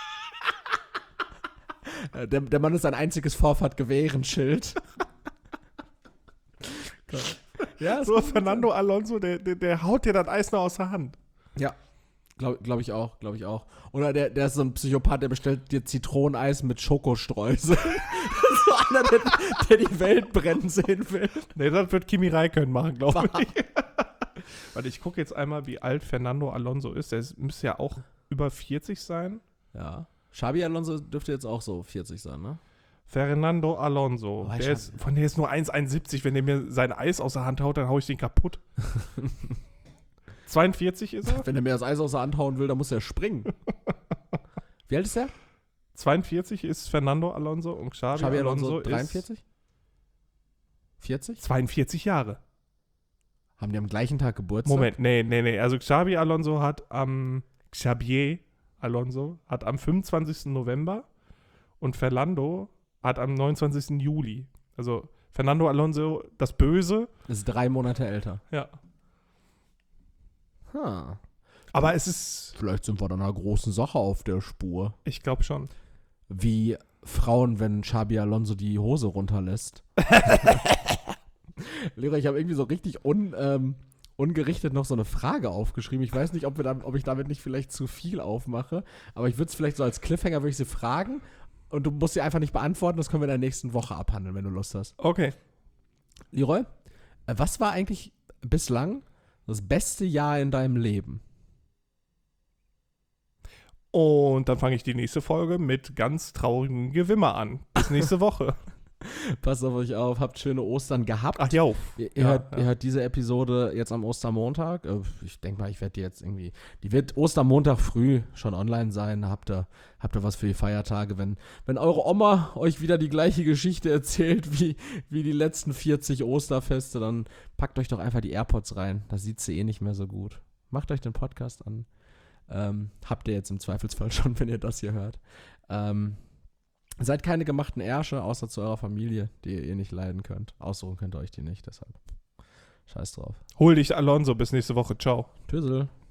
Äh, Der, der Mann ist ein einziges Vorfahrtgewehrenschild. Ja, So, Fernando Alonso, der, der, der haut dir das Eis noch aus der Hand. Ja, glaube glaub ich auch, glaube ich auch. Oder der, der ist so ein Psychopath, der bestellt dir Zitroneneis mit Schokostreusel. So einer, der, der die Welt brennen sehen will. Nee, das wird Kimi Räikkönen machen, glaube ich. Warte, ich gucke jetzt einmal, wie alt Fernando Alonso ist. Der ist, müsste ja auch über vierzig sein. Ja. Xabi Alonso dürfte jetzt auch so vierzig sein, ne? Fernando Alonso. Oh, ich der ist, von der ist nur eins Komma einundsiebzig. Wenn der mir sein Eis aus der Hand haut, dann hau ich den kaputt. zweiundvierzig ist er? Wenn er mir das Eis aus der Hand hauen will, dann muss er springen. Wie alt ist er? zweiundvierzig ist Fernando Alonso und Xabi, Xabi Alonso, Alonso dreiundvierzig? vierzig? ist zweiundvierzig Jahre. Haben die am gleichen Tag Geburtstag? Moment, nee, nee, nee. Also Xabi Alonso hat am Xabier Alonso hat am fünfundzwanzigsten November und Fernando hat am neunundzwanzigsten Juli. Also Fernando Alonso, das Böse. Das ist drei Monate älter. Ja. Huh. Aber es ist, Vielleicht sind wir dann einer großen Sache auf der Spur. ich glaube schon. Wie Frauen, wenn Xabi Alonso die Hose runterlässt. Lehrer, ich habe irgendwie so richtig un, ähm, ungerichtet noch so eine Frage aufgeschrieben. Ich weiß nicht, ob, wir da, ob ich damit nicht vielleicht zu viel aufmache, aber ich würde es vielleicht so als Cliffhanger, würde ich sie fragen und du musst sie einfach nicht beantworten. Das können wir in der nächsten Woche abhandeln, wenn du Lust hast. Okay. Leroy, äh, was war eigentlich bislang das beste Jahr in deinem Leben? Und dann fange ich die nächste Folge mit ganz traurigem Gewimmer an. Bis nächste Woche. Passt auf euch auf, habt schöne Ostern gehabt. Ach ja. Ihr, ihr, Ja, hört, ja. ihr hört diese Episode jetzt am Ostermontag. Äh, Ich denke mal, ich werde die jetzt irgendwie. Die wird Ostermontag früh schon online sein. Da habt ihr, habt ihr was für die Feiertage. Wenn, wenn eure Oma euch wieder die gleiche Geschichte erzählt wie, wie die letzten vierzig Osterfeste, dann packt euch doch einfach die AirPods rein. Da sieht sie eh nicht mehr so gut. Macht euch den Podcast an. Ähm, habt ihr jetzt im Zweifelsfall schon, wenn ihr das hier hört. Ähm, Seid keine gemachten Ärsche, außer zu eurer Familie, die ihr nicht leiden könnt. Aussuchen könnt ihr euch die nicht, deshalb. Scheiß drauf. Hol dich, Alonso. Bis nächste Woche. Ciao. Tschüssel.